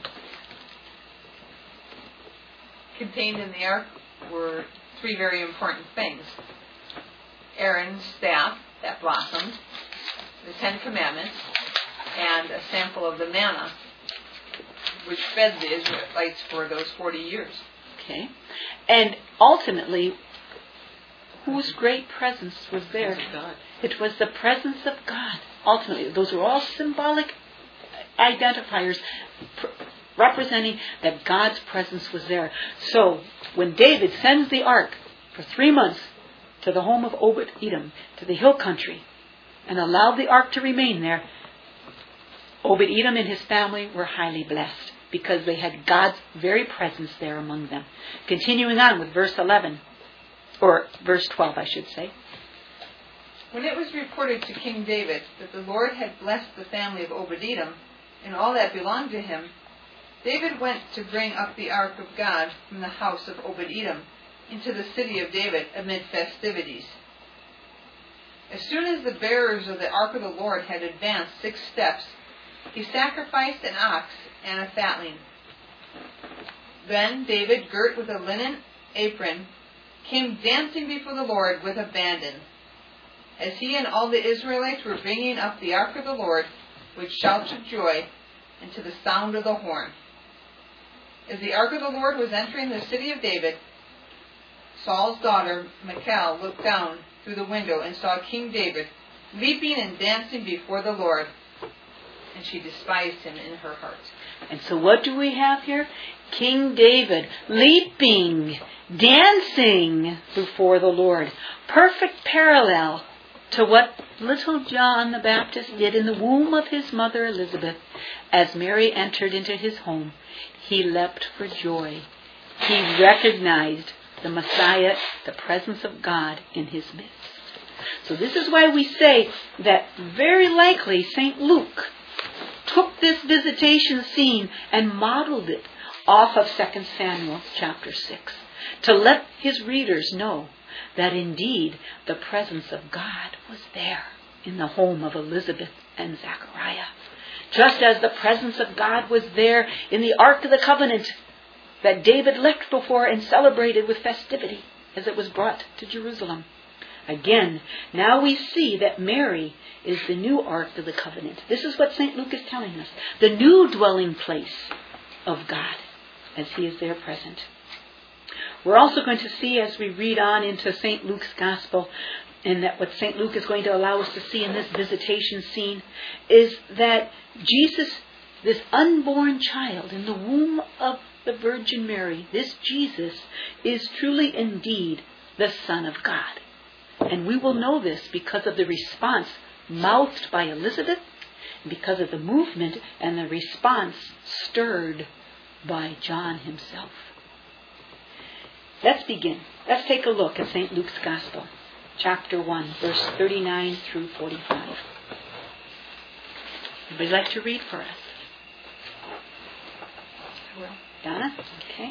Contained in the ark were 3 very important things. Aaron's staff that blossomed, the 10 Commandments, and a sample of the manna, which fed the Israelites for those 40 years. Okay. And ultimately, whose great presence was there? God. It was the presence of God. Ultimately, those are all symbolic identifiers representing that God's presence was there. So, when David sends the ark for 3 months to the home of Obed-Edom, to the hill country, and allowed the ark to remain there, Obed-Edom and his family were highly blessed because they had God's very presence there among them. Continuing on with verse 11, or verse 12, I should say. When it was reported to King David that the Lord had blessed the family of Obed-Edom and all that belonged to him, David went to bring up the ark of God from the house of Obed-Edom into the city of David amid festivities. As soon as the bearers of the ark of the Lord had advanced 6 steps, he sacrificed an ox and a fatling. Then David, girt with a linen apron, came dancing before the Lord with abandon, as he and all the Israelites were bringing up the ark of the Lord with shouts of joy and to the sound of the horn. As the ark of the Lord was entering the city of David, Saul's daughter Michal looked down through the window and saw King David leaping and dancing before the Lord. and she despised him in her heart. And so what do we have here? King David leaping, dancing before the Lord. Perfect parallel to what little John the Baptist did in the womb of his mother Elizabeth. As Mary entered into his home, he leapt for joy. He recognized the Messiah, the presence of God in his midst. So this is why we say that very likely St. Luke took this visitation scene and modeled it off of 2 Samuel chapter 6 to let his readers know that indeed the presence of God was there in the home of Elizabeth and Zechariah. Just as the presence of God was there in the Ark of the Covenant that David leapt before and celebrated with festivity as it was brought to Jerusalem. Again, now we see that Mary is the new Ark of the Covenant. This is what St. Luke is telling us. The new dwelling place of God as he is there present. We're also going to see as we read on into St. Luke's Gospel, and that what St. Luke is going to allow us to see in this visitation scene is that Jesus, this unborn child in the womb of the Virgin Mary, this Jesus is truly indeed the Son of God. And we will know this because of the response mouthed by Elizabeth, because of the movement and the response stirred by John himself. Let's begin. Let's take a look at St. Luke's Gospel, chapter 1, verse 39 through 45. Would you like to read for us? I will. Donna? Okay.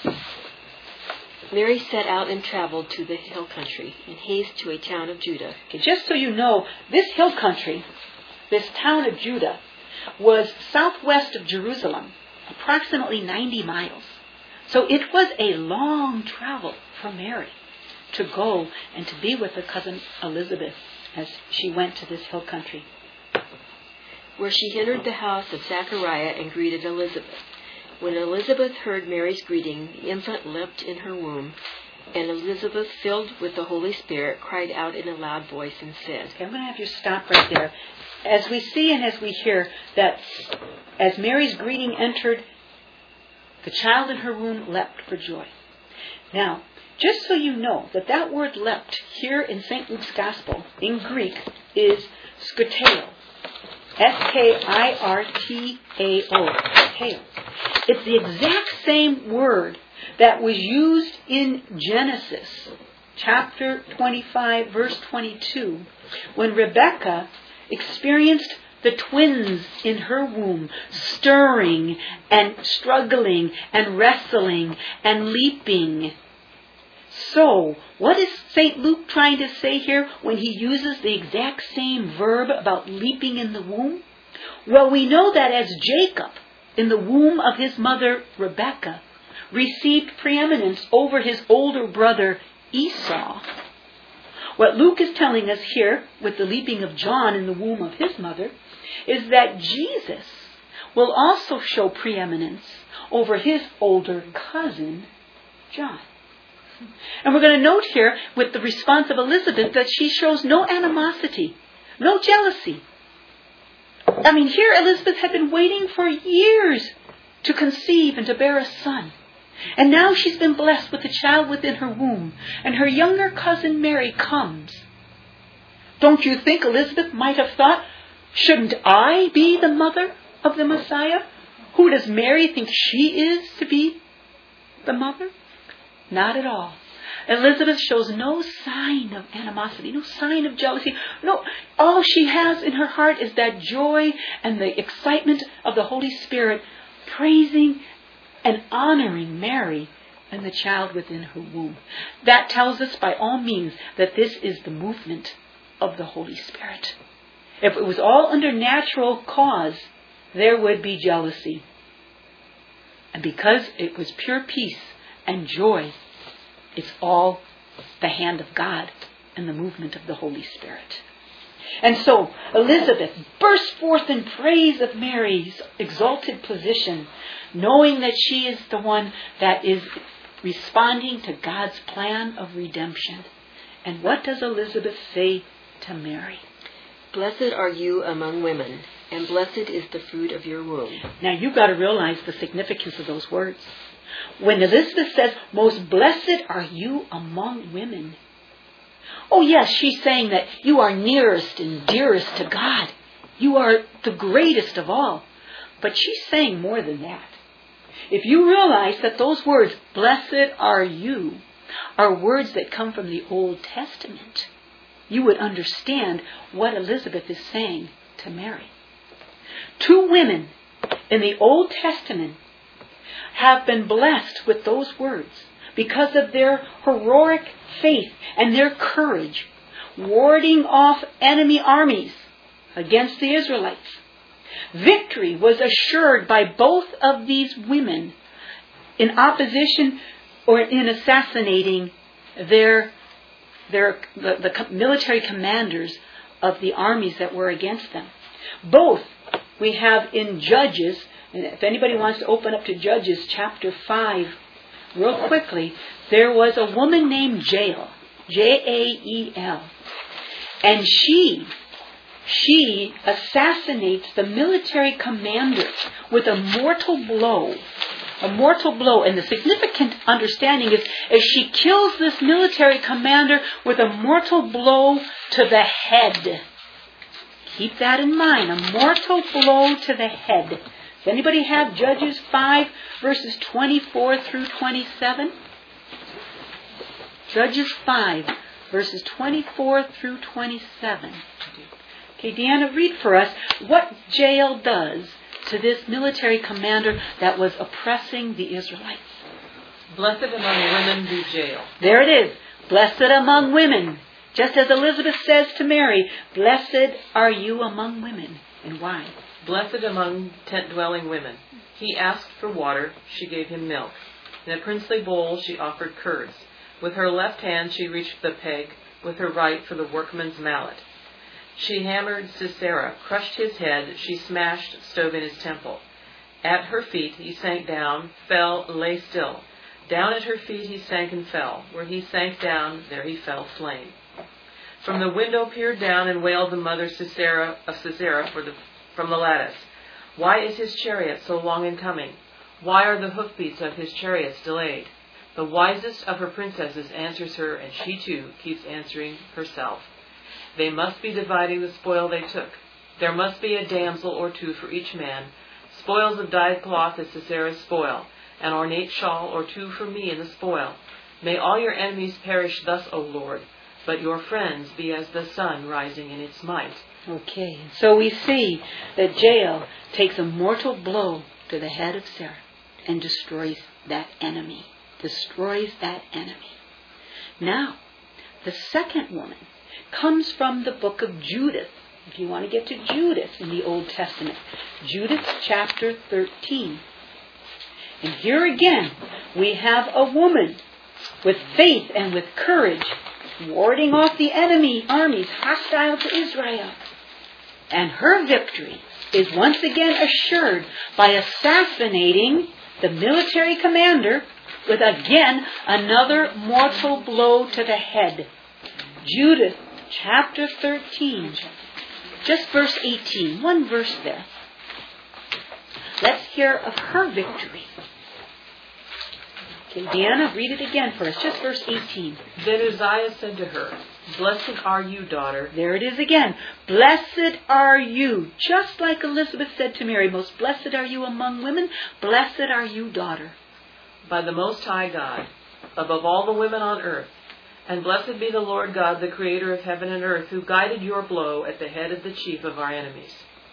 Mary set out and traveled to the hill country and hastened to a town of Judah. Okay, just so you know, this hill country, this town of Judah, was southwest of Jerusalem, approximately 90 miles. So it was a long travel for Mary to go and to be with her cousin Elizabeth as she went to this hill country. Where she entered the house of Zechariah and greeted Elizabeth. When Elizabeth heard Mary's greeting, the infant leapt in her womb, and Elizabeth, filled with the Holy Spirit, cried out in a loud voice and said... Okay, I'm going to have you stop right there. As we see and as we hear that as Mary's greeting entered, the child in her womb leapt for joy. Now, just so you know that that word leapt here in St. Luke's Gospel in Greek is skoteo. S-K-I-R-T-A-O. Skoteo. It's the exact same word that was used in Genesis chapter 25, verse 22, when Rebekah experienced the twins in her womb, stirring and struggling and wrestling and leaping. So, what is St. Luke trying to say here when he uses the exact same verb about leaping in the womb? Well, we know that as Jacob, in the womb of his mother Rebekah, received preeminence over his older brother Esau, what Luke is telling us here, with the leaping of John in the womb of his mother, is that Jesus will also show preeminence over his older cousin, John. And we're going to note here, with the response of Elizabeth, that she shows no animosity, no jealousy. I mean, here Elizabeth had been waiting for years to conceive and to bear a son. And now she's been blessed with a child within her womb. And her younger cousin Mary comes. Don't you think Elizabeth might have thought, shouldn't I be the mother of the Messiah? Who does Mary think she is to be the mother? Not at all. Elizabeth shows no sign of animosity, no sign of jealousy. No, all she has in her heart is that joy and the excitement of the Holy Spirit praising and honoring Mary and the child within her womb. That tells us by all means that this is the movement of the Holy Spirit. If it was all under natural cause, there would be jealousy. And because it was pure peace and joy, it's all the hand of God and the movement of the Holy Spirit. And so Elizabeth burst forth in praise of Mary's exalted position, knowing that she is the one that is responding to God's plan of redemption. And what does Elizabeth say to Mary? Blessed are you among women, and blessed is the fruit of your womb. Now you've got to realize the significance of those words. When Elizabeth says, most blessed are you among women. Oh yes, she's saying that you are nearest and dearest to God. You are the greatest of all. But she's saying more than that. If you realize that those words, blessed are you, are words that come from the Old Testament, you would understand what Elizabeth is saying to Mary. Two women in the Old Testament have been blessed with those words because of their heroic faith and their courage, warding off enemy armies against the Israelites. Victory was assured by both of these women in opposition or in assassinating the military commanders of the armies that were against them. Both we have in Judges, and if anybody wants to open up to Judges chapter 5 real quickly, there was a woman named Jael, Jael, and she assassinates the military commander with a mortal blow. A mortal blow. And the significant understanding is she kills this military commander with a mortal blow to the head. Keep that in mind. A mortal blow to the head. Does anybody have Judges 5 verses 24 through 27? Judges 5 verses 24 through 27. Okay, Deanna, read for us what Jael does to this military commander that was oppressing the Israelites. Blessed among women be Jael. There it is. Blessed among women. Just as Elizabeth says to Mary, blessed are you among women. And why? Blessed among tent-dwelling women. He asked for water, she gave him milk. In a princely bowl she offered curds. With her left hand she reached the peg, with her right for the workman's mallet. She hammered Sisera, crushed his head, she smashed, stove in his temple. At her feet he sank down, fell, lay still. Down at her feet he sank and fell. Where he sank down, there he fell slain. From the window peered down and wailed the mother Sisera from the lattice. Why is his chariot so long in coming? Why are the hoofbeats of his chariots delayed? The wisest of her princesses answers her, and she too keeps answering herself. They must be dividing the spoil they took. There must be a damsel or two for each man. Spoils of dyed cloth is Sisera's spoil, an ornate shawl or two for me in the spoil. May all your enemies perish thus, O Lord, but your friends be as the sun rising in its might. Okay, so we see that Jael takes a mortal blow to the head of Sarah and destroys that enemy. Now, the second woman comes from the book of Judith. If you want to get to Judith in the Old Testament, Judith chapter 13. And here again, we have a woman with faith and with courage, warding off the enemy armies hostile to Israel. And her victory is once again assured by assassinating the military commander with again another mortal blow to the head. Judith chapter 13, just verse 18, one verse there. Let's hear of her victory. Okay, Deanna, read it again for us, just verse 18. Then Uzziah said to her, Blessed are you, daughter. There it is again. Blessed are you. Just like Elizabeth said to Mary, most blessed are you among women, blessed are you, daughter. By the Most High God, above all the women on earth, and blessed be the Lord God, the Creator of heaven and earth, who guided your blow at the head of the chief of our enemies.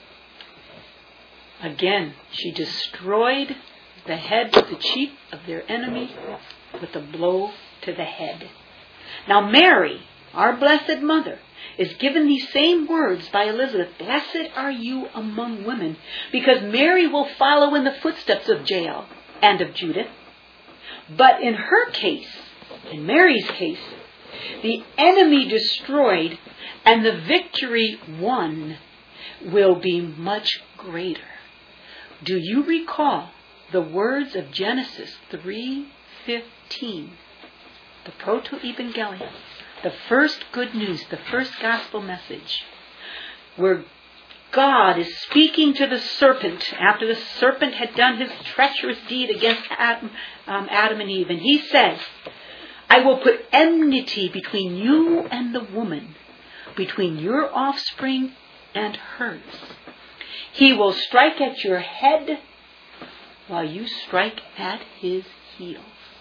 Again, she destroyed the head of the chief of their enemy with a blow to the head. Now Mary, our blessed mother, is given these same words by Elizabeth. Blessed are you among women, because Mary will follow in the footsteps of Jael and of Judith. But in her case, in Mary's case, the enemy destroyed and the victory won will be much greater. Do you recall the words of Genesis 3:15, the proto-evangelium, the first good news, the first gospel message, where God is speaking to the serpent after the serpent had done his treacherous deed against Adam and Eve. And he says, I will put enmity between you and the woman, between your offspring and hers. He will strike at your head while you strike at his heels.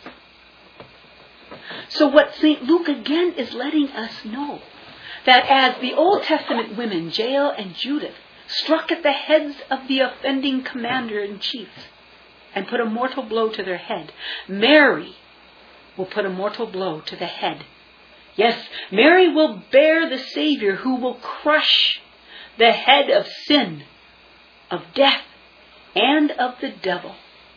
So what St. Luke again is letting us know, that as the Old Testament women, Jael and Judith, struck at the heads of the offending commander-in-chief and put a mortal blow to their head, Mary will put a mortal blow to the head. Yes, Mary will bear the Savior who will crush the head of sin, of death, and of the devil.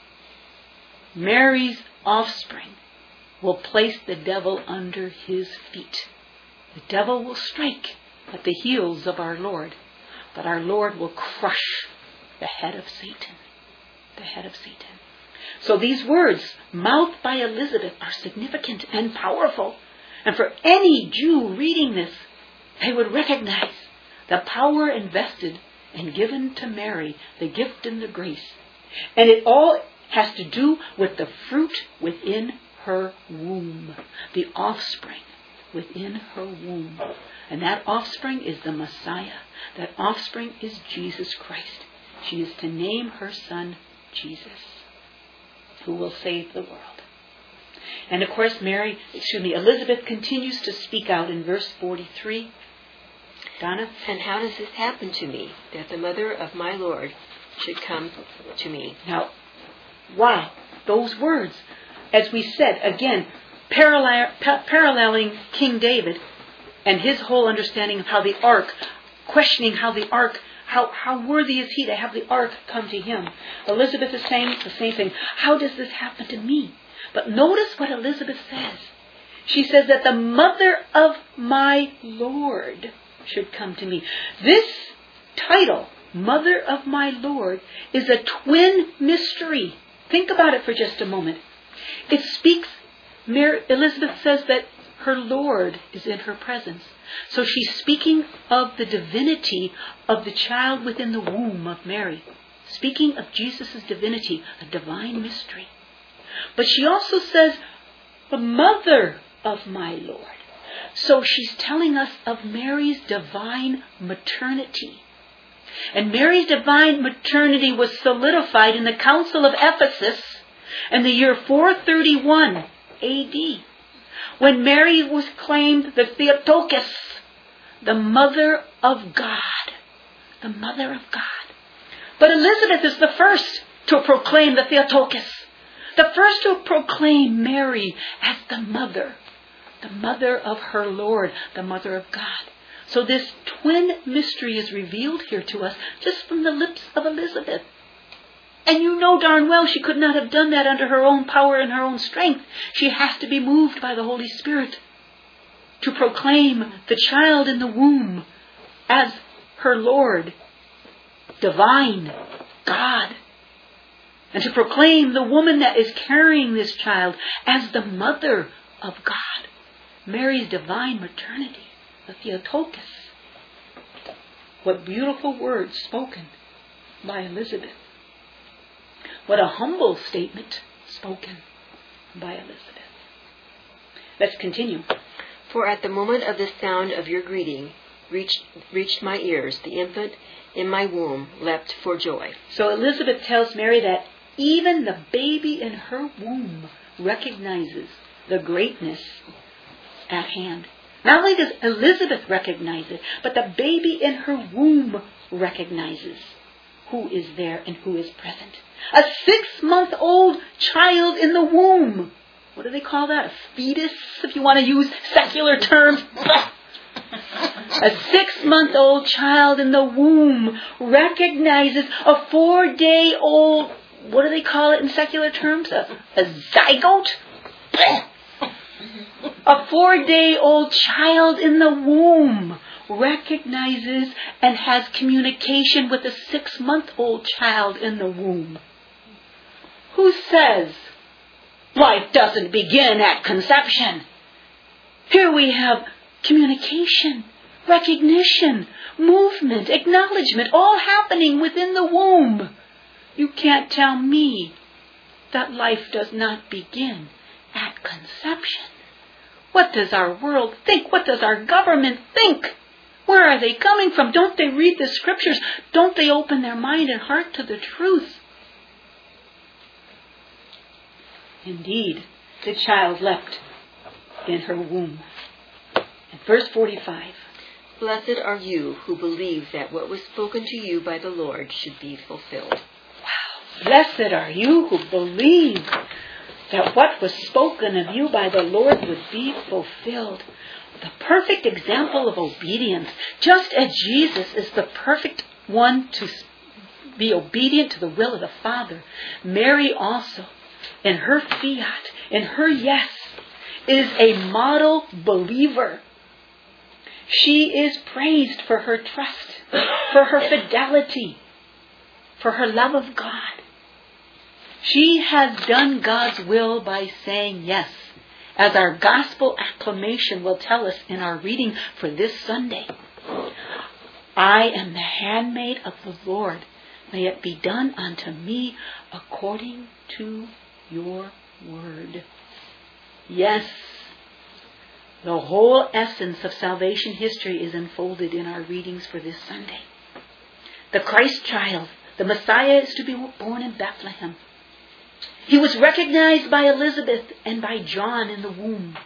Mary's offspring will place the devil under his feet. The devil will strike at the heels of our Lord, but our Lord will crush the head of Satan. The head of Satan. So these words, mouthed by Elizabeth, are significant and powerful. And for any Jew reading this, they would recognize the power invested and given to Mary, the gift and the grace. And it all has to do with the fruit within her womb, the offspring within her womb. And that offspring is the Messiah. That offspring is Jesus Christ. She is to name her son Jesus, who will save the world. And of course, Elizabeth continues to speak out in verse 43. Donna? And how does this happen to me, that the mother of my Lord should come to me? Now, wow, those words, as we said, again, paralleling King David and his whole understanding of how the ark, questioning how the ark, how worthy is he to have the ark come to him. Elizabeth is saying the same thing. How does this happen to me? But notice what Elizabeth says. She says that the mother of my Lord should come to me. This title, Mother of my Lord, is a twin mystery. Think about it for just a moment. It speaks, Elizabeth says that her Lord is in her presence. So she's speaking of the divinity of the child within the womb of Mary. Speaking of Jesus' divinity, a divine mystery. But she also says, the mother of my Lord. So she's telling us of Mary's divine maternity. And Mary's divine maternity was solidified in the Council of Ephesus in the year 431 A.D., when Mary was claimed the Theotokos, the mother of God. The mother of God. But Elizabeth is the first to proclaim the Theotokos. The first to proclaim Mary as the mother of her Lord, the mother of God. So this twin mystery is revealed here to us just from the lips of Elizabeth. And you know darn well she could not have done that under her own power and her own strength. She has to be moved by the Holy Spirit to proclaim the child in the womb as her Lord, divine God. And to proclaim the woman that is carrying this child as the mother of God. Mary's divine maternity, the Theotokos. What beautiful words spoken by Elizabeth. What a humble statement spoken by Elizabeth. Let's continue. For at the moment of the sound of your greeting reached my ears, the infant in my womb leapt for joy. So Elizabeth tells Mary that even the baby in her womb recognizes the greatness at hand. Not only does Elizabeth recognize it, but the baby in her womb recognizes who is there and who is present. A 6-month-old child in the womb. What do they call that? A fetus, if you want to use secular terms. A 6-month-old child in the womb recognizes a 4-day-old, what do they call it in secular terms? A zygote? A 4-day-old child in the womb recognizes and has communication with a 6-month-old child in the womb. Who says life doesn't begin at conception? Here we have communication recognition, movement, acknowledgement, all happening within the womb. You can't tell me that life does not begin at conception. What does our world think? What does our government think? Where are they coming from? Don't they read the scriptures? Don't they open their mind and heart to the truth? Indeed, the child leapt in her womb. In verse 45. Blessed are you who believe that what was spoken to you by the Lord should be fulfilled. Wow. Blessed are you who believe that what was spoken of you by the Lord would be fulfilled. The perfect example of obedience. Just as Jesus is the perfect one to be obedient to the will of the Father, Mary also, in her fiat, in her yes, is a model believer. She is praised for her trust, for her fidelity, for her love of God. She has done God's will by saying yes, as our gospel acclamation will tell us in our reading for this Sunday. I am the handmaid of the Lord. May it be done unto me according to your word. Yes, the whole essence of salvation history is unfolded in our readings for this Sunday. The Christ child, the Messiah, is to be born in Bethlehem. He was recognized by Elizabeth and by John in the womb.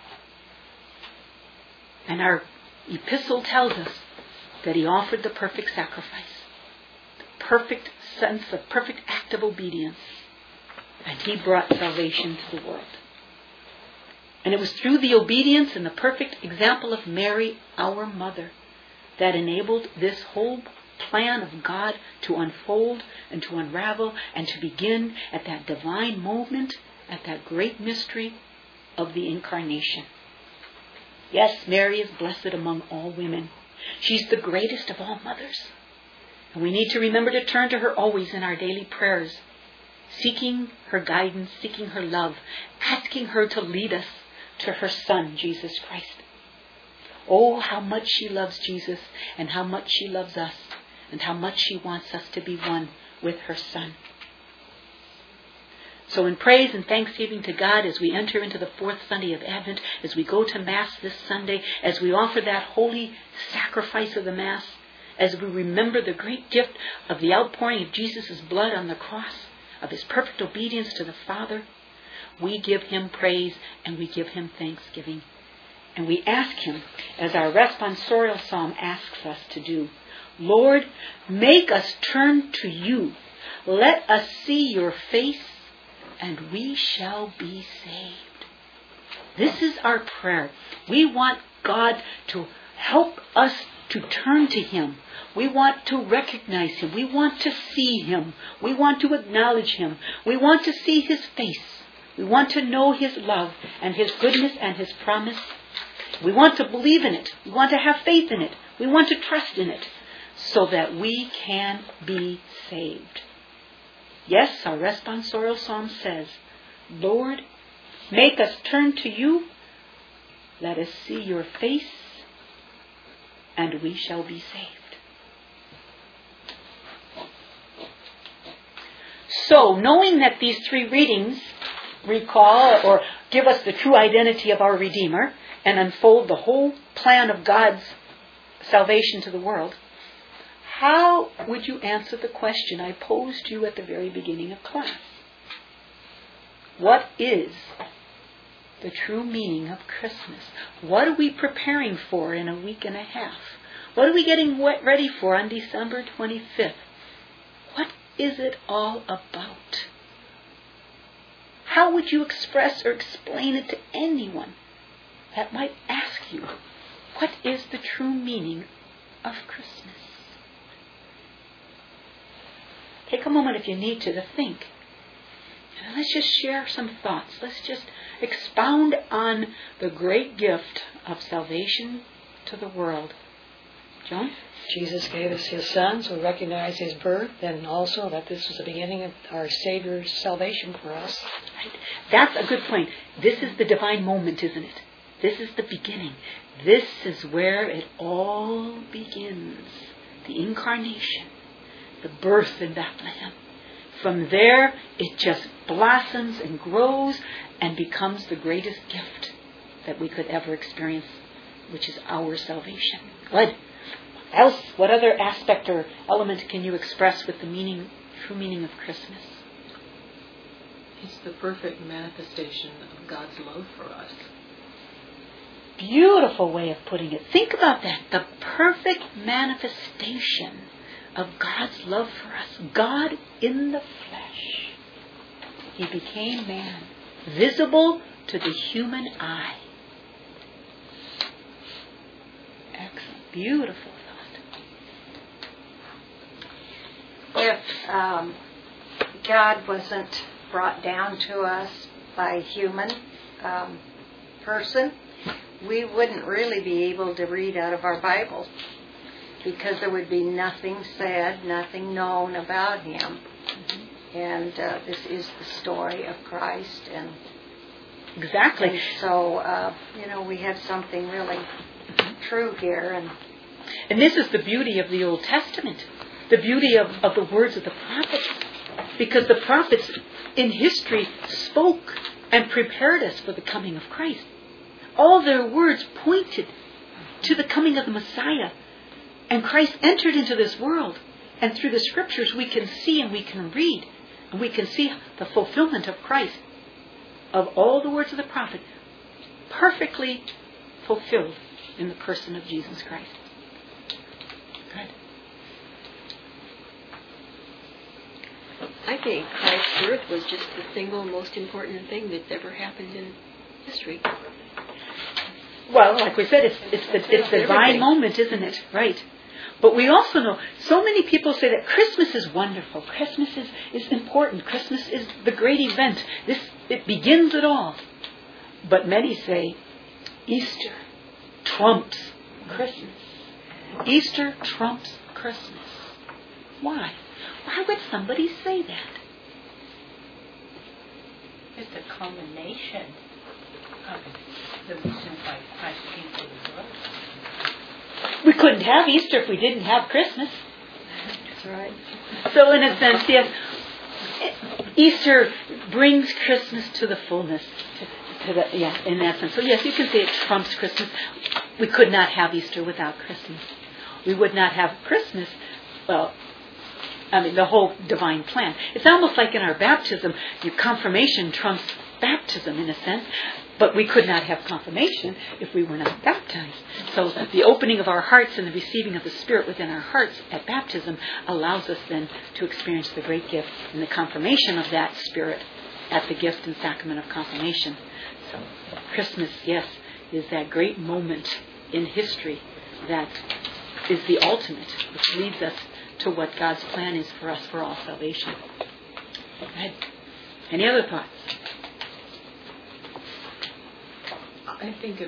And our epistle tells us that he offered the perfect sacrifice, the perfect sense of perfect act of obedience. And he brought salvation to the world. And it was through the obedience and the perfect example of Mary, our mother, that enabled this whole plan of God to unfold and to unravel and to begin at that divine moment, at that great mystery of the incarnation. Yes, Mary is blessed among all women. She's the greatest of all mothers. And we need to remember to turn to her always in our daily prayers, seeking her guidance, seeking her love, asking her to lead us to her Son, Jesus Christ. Oh, how much she loves Jesus, and how much she loves us, and how much she wants us to be one with her Son. So in praise and thanksgiving to God as we enter into the fourth Sunday of Advent, as we go to Mass this Sunday, as we offer that holy sacrifice of the Mass, as we remember the great gift of the outpouring of Jesus' blood on the cross, of his perfect obedience to the Father, we give him praise and we give him thanksgiving. And we ask him, as our responsorial psalm asks us to do, Lord, make us turn to you. Let us see your face, and we shall be saved. This is our prayer. We want God to help us to turn to him. We want to recognize him. We want to see him. We want to acknowledge him. We want to see his face. We want to know his love and his goodness and his promise. We want to believe in it. We want to have faith in it. We want to trust in it so that we can be saved. Yes, our responsorial psalm says, Lord, make us turn to you. Let us see your face, and we shall be saved. So, knowing that these three readings recall or give us the true identity of our Redeemer and unfold the whole plan of God's salvation to the world, how would you answer the question I posed to you at the very beginning of class? What is the true meaning of Christmas? What are we preparing for in a week and a half? What are we getting ready for on December 25th? What is it all about? How would you express or explain it to anyone that might ask you, what is the true meaning of Christmas? Take a moment if you need to think. And let's just share some thoughts. Let's just expound on the great gift of salvation to the world. Joan? Jesus gave us his Son, so we recognize his birth, and also that this was the beginning of our Savior's salvation for us. Right. That's a good point. This is the divine moment, isn't it? This is the beginning. This is where it all begins. The incarnation, the birth in Bethlehem. From there, it just blossoms and grows and becomes the greatest gift that we could ever experience, which is our salvation. Good. Else, what other aspect or element can you express with the true meaning of Christmas? It's the perfect manifestation of God's love for us. Beautiful way of putting it. Think about that. The perfect manifestation of God's love for us. God in the flesh. He became man, visible to the human eye. Excellent. Beautiful thought. If God wasn't brought down to us by a human person, we wouldn't really be able to read out of our Bible, because there would be nothing said, nothing known about Him. And this is the story of Christ. And exactly. And so, we have something really true here. And this is the beauty of the Old Testament, the beauty of the words of the prophets. Because the prophets in history spoke and prepared us for the coming of Christ. All their words pointed to the coming of the Messiah. And Christ entered into this world. And through the Scriptures we can see and we can read. And we can see the fulfillment of Christ, of all the words of the prophet, perfectly fulfilled in the person of Jesus Christ. Good. I think Christ's birth was just the single most important thing that's ever happened in history. Well, like we said, it's the divine moment, isn't it? Right. But we also know, so many people say that Christmas is wonderful. Christmas is important. Christmas is the great event. It begins it all. But many say Easter trumps Christmas. Easter trumps Christmas. Why? Why would somebody say that? It's a combination of the reason why Christ came to the world. We couldn't have Easter if we didn't have Christmas. That's right. So in a sense, yes, Easter brings Christmas to the fullness. In that sense. So yes, you can say it trumps Christmas. We could not have Easter without Christmas. We would not have Christmas, the whole divine plan. It's almost like in our baptism, your confirmation trumps baptism in a sense. But we could not have confirmation if we were not baptized. So the opening of our hearts and the receiving of the Spirit within our hearts at baptism allows us then to experience the great gift and the confirmation of that Spirit at the gift and sacrament of confirmation. So Christmas, yes, is that great moment in history that is the ultimate, which leads us to what God's plan is for us for all salvation. Right? Any other thoughts? I think of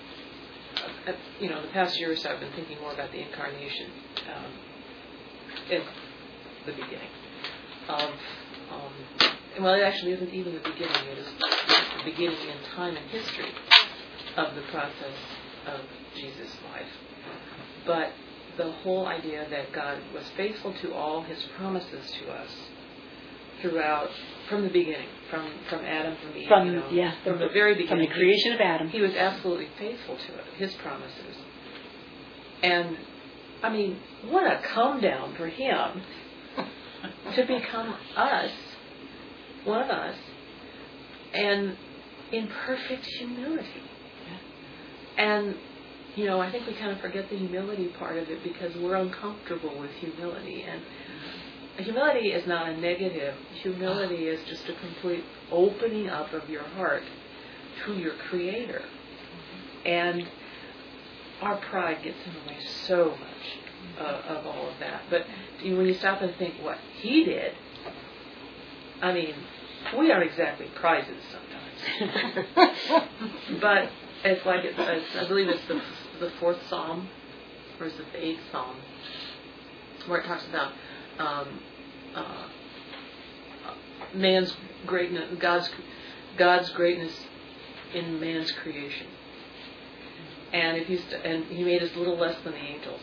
the past year or so I've been thinking more about the incarnation in the beginning of, it actually isn't even the beginning, it is the beginning in time and history of the process of Jesus' life. But the whole idea that God was faithful to all His promises to us throughout, from the beginning, from Adam, from Eve, from the very beginning, from the creation of Adam, He was absolutely faithful to it, His promises. And what a come down for Him to become us, one of us, and in perfect humility. And I think we kind of forget the humility part of it because we're uncomfortable with humility. And humility is not a negative. Humility is just a complete opening up of your heart to your Creator. And our pride gets in the way so much of all of that. But when you stop and think what He did, we aren't exactly prizes sometimes. But it's like, I believe it's the 4th Psalm, or is it the 8th Psalm, where it talks about man's greatness, God's greatness in man's creation. And He made us a little less than the angels.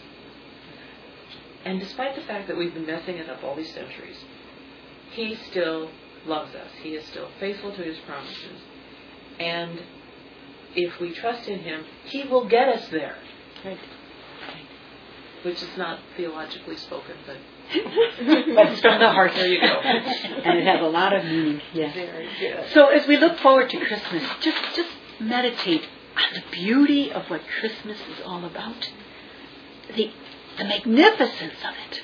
And despite the fact that we've been messing it up all these centuries, He still loves us. He is still faithful to His promises. And if we trust in Him, He will get us there. Right. Which is not theologically spoken, but it's from the heart. There you go. And it has a lot of meaning. Yes. Very good. So as we look forward to Christmas, just meditate on the beauty of what Christmas is all about. The magnificence of it.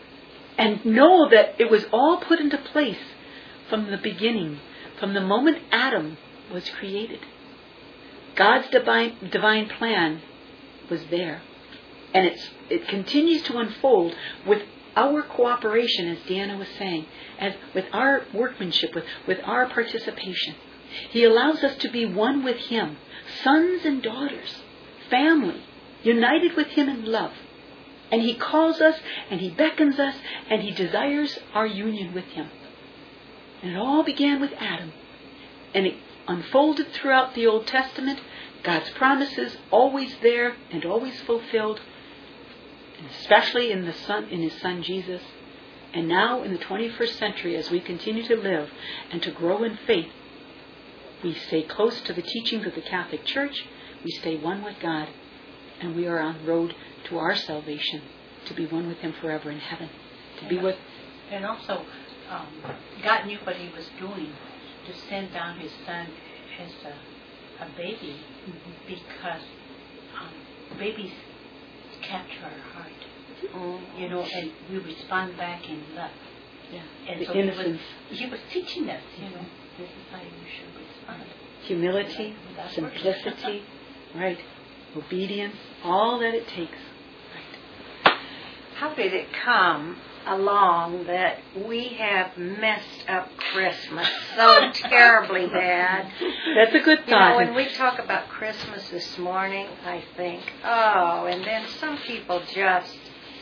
And know that it was all put into place from the beginning, from the moment Adam was created. God's divine plan was there. And it continues to unfold with our cooperation, as Deanna was saying, and with our workmanship, with our participation. He allows us to be one with Him, sons and daughters, family, united with Him in love. And He calls us, and He beckons us, and He desires our union with Him. And it all began with Adam. And it unfolded throughout the Old Testament. God's promises always there and always fulfilled. And especially in His Son Jesus. And now in the 21st century, as we continue to live and to grow in faith, we stay close to the teachings of the Catholic Church. We stay one with God. And we are on the road to our salvation, to be one with Him forever in heaven. To be with... And also, God knew what He was doing to send down His Son as a baby, because babies capture our heart, and we respond back in love. Yeah. And the so innocence. He was teaching us, this is how you should respond. Humility, simplicity, right? Obedience, all that it takes. Right. How did it come along that we have messed up Christmas so terribly bad? That's a good thought. When we talk about Christmas this morning, I think, and then some people just,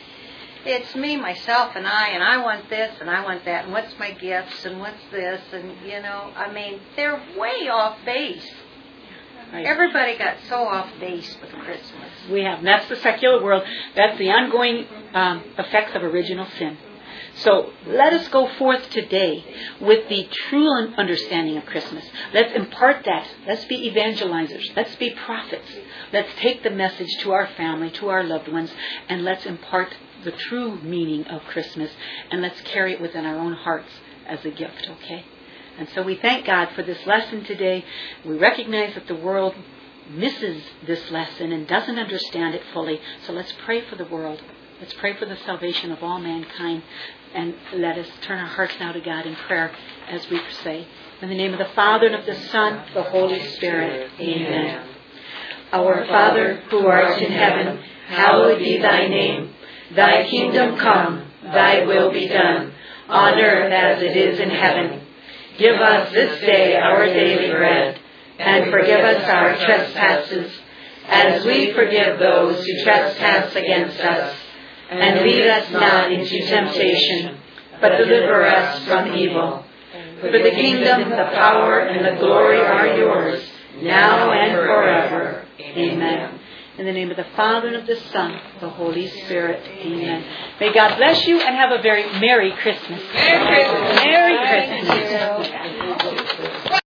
it's me, myself, and I want this, and I want that, and what's my gifts, and what's this, and, they're way off base. Right. Everybody got so off base with Christmas. We have. And that's the secular world. That's the ongoing effects of original sin. So let us go forth today with the true understanding of Christmas. Let's impart that. Let's be evangelizers. Let's be prophets. Let's take the message to our family, to our loved ones, and let's impart the true meaning of Christmas, and let's carry it within our own hearts as a gift, okay? And so we thank God for this lesson today. We recognize that the world misses this lesson and doesn't understand it fully. So let's pray for the world. Let's pray for the salvation of all mankind. And let us turn our hearts now to God in prayer as we say, in the name of the Father, and of the Son, and the Holy Spirit. Amen. Our Father, who art in heaven, hallowed be thy name. Thy kingdom come, thy will be done, on earth as it is in heaven. Give us this day our daily bread, and forgive us our trespasses, as we forgive those who trespass against us. And lead us not into temptation, but deliver us from evil. For the kingdom, the power, and the glory are yours, now and forever. Amen. In the name of the Father, and of the Son, and the Holy Spirit. Amen. May God bless you and have a very Merry Christmas. Merry Christmas. Merry Christmas.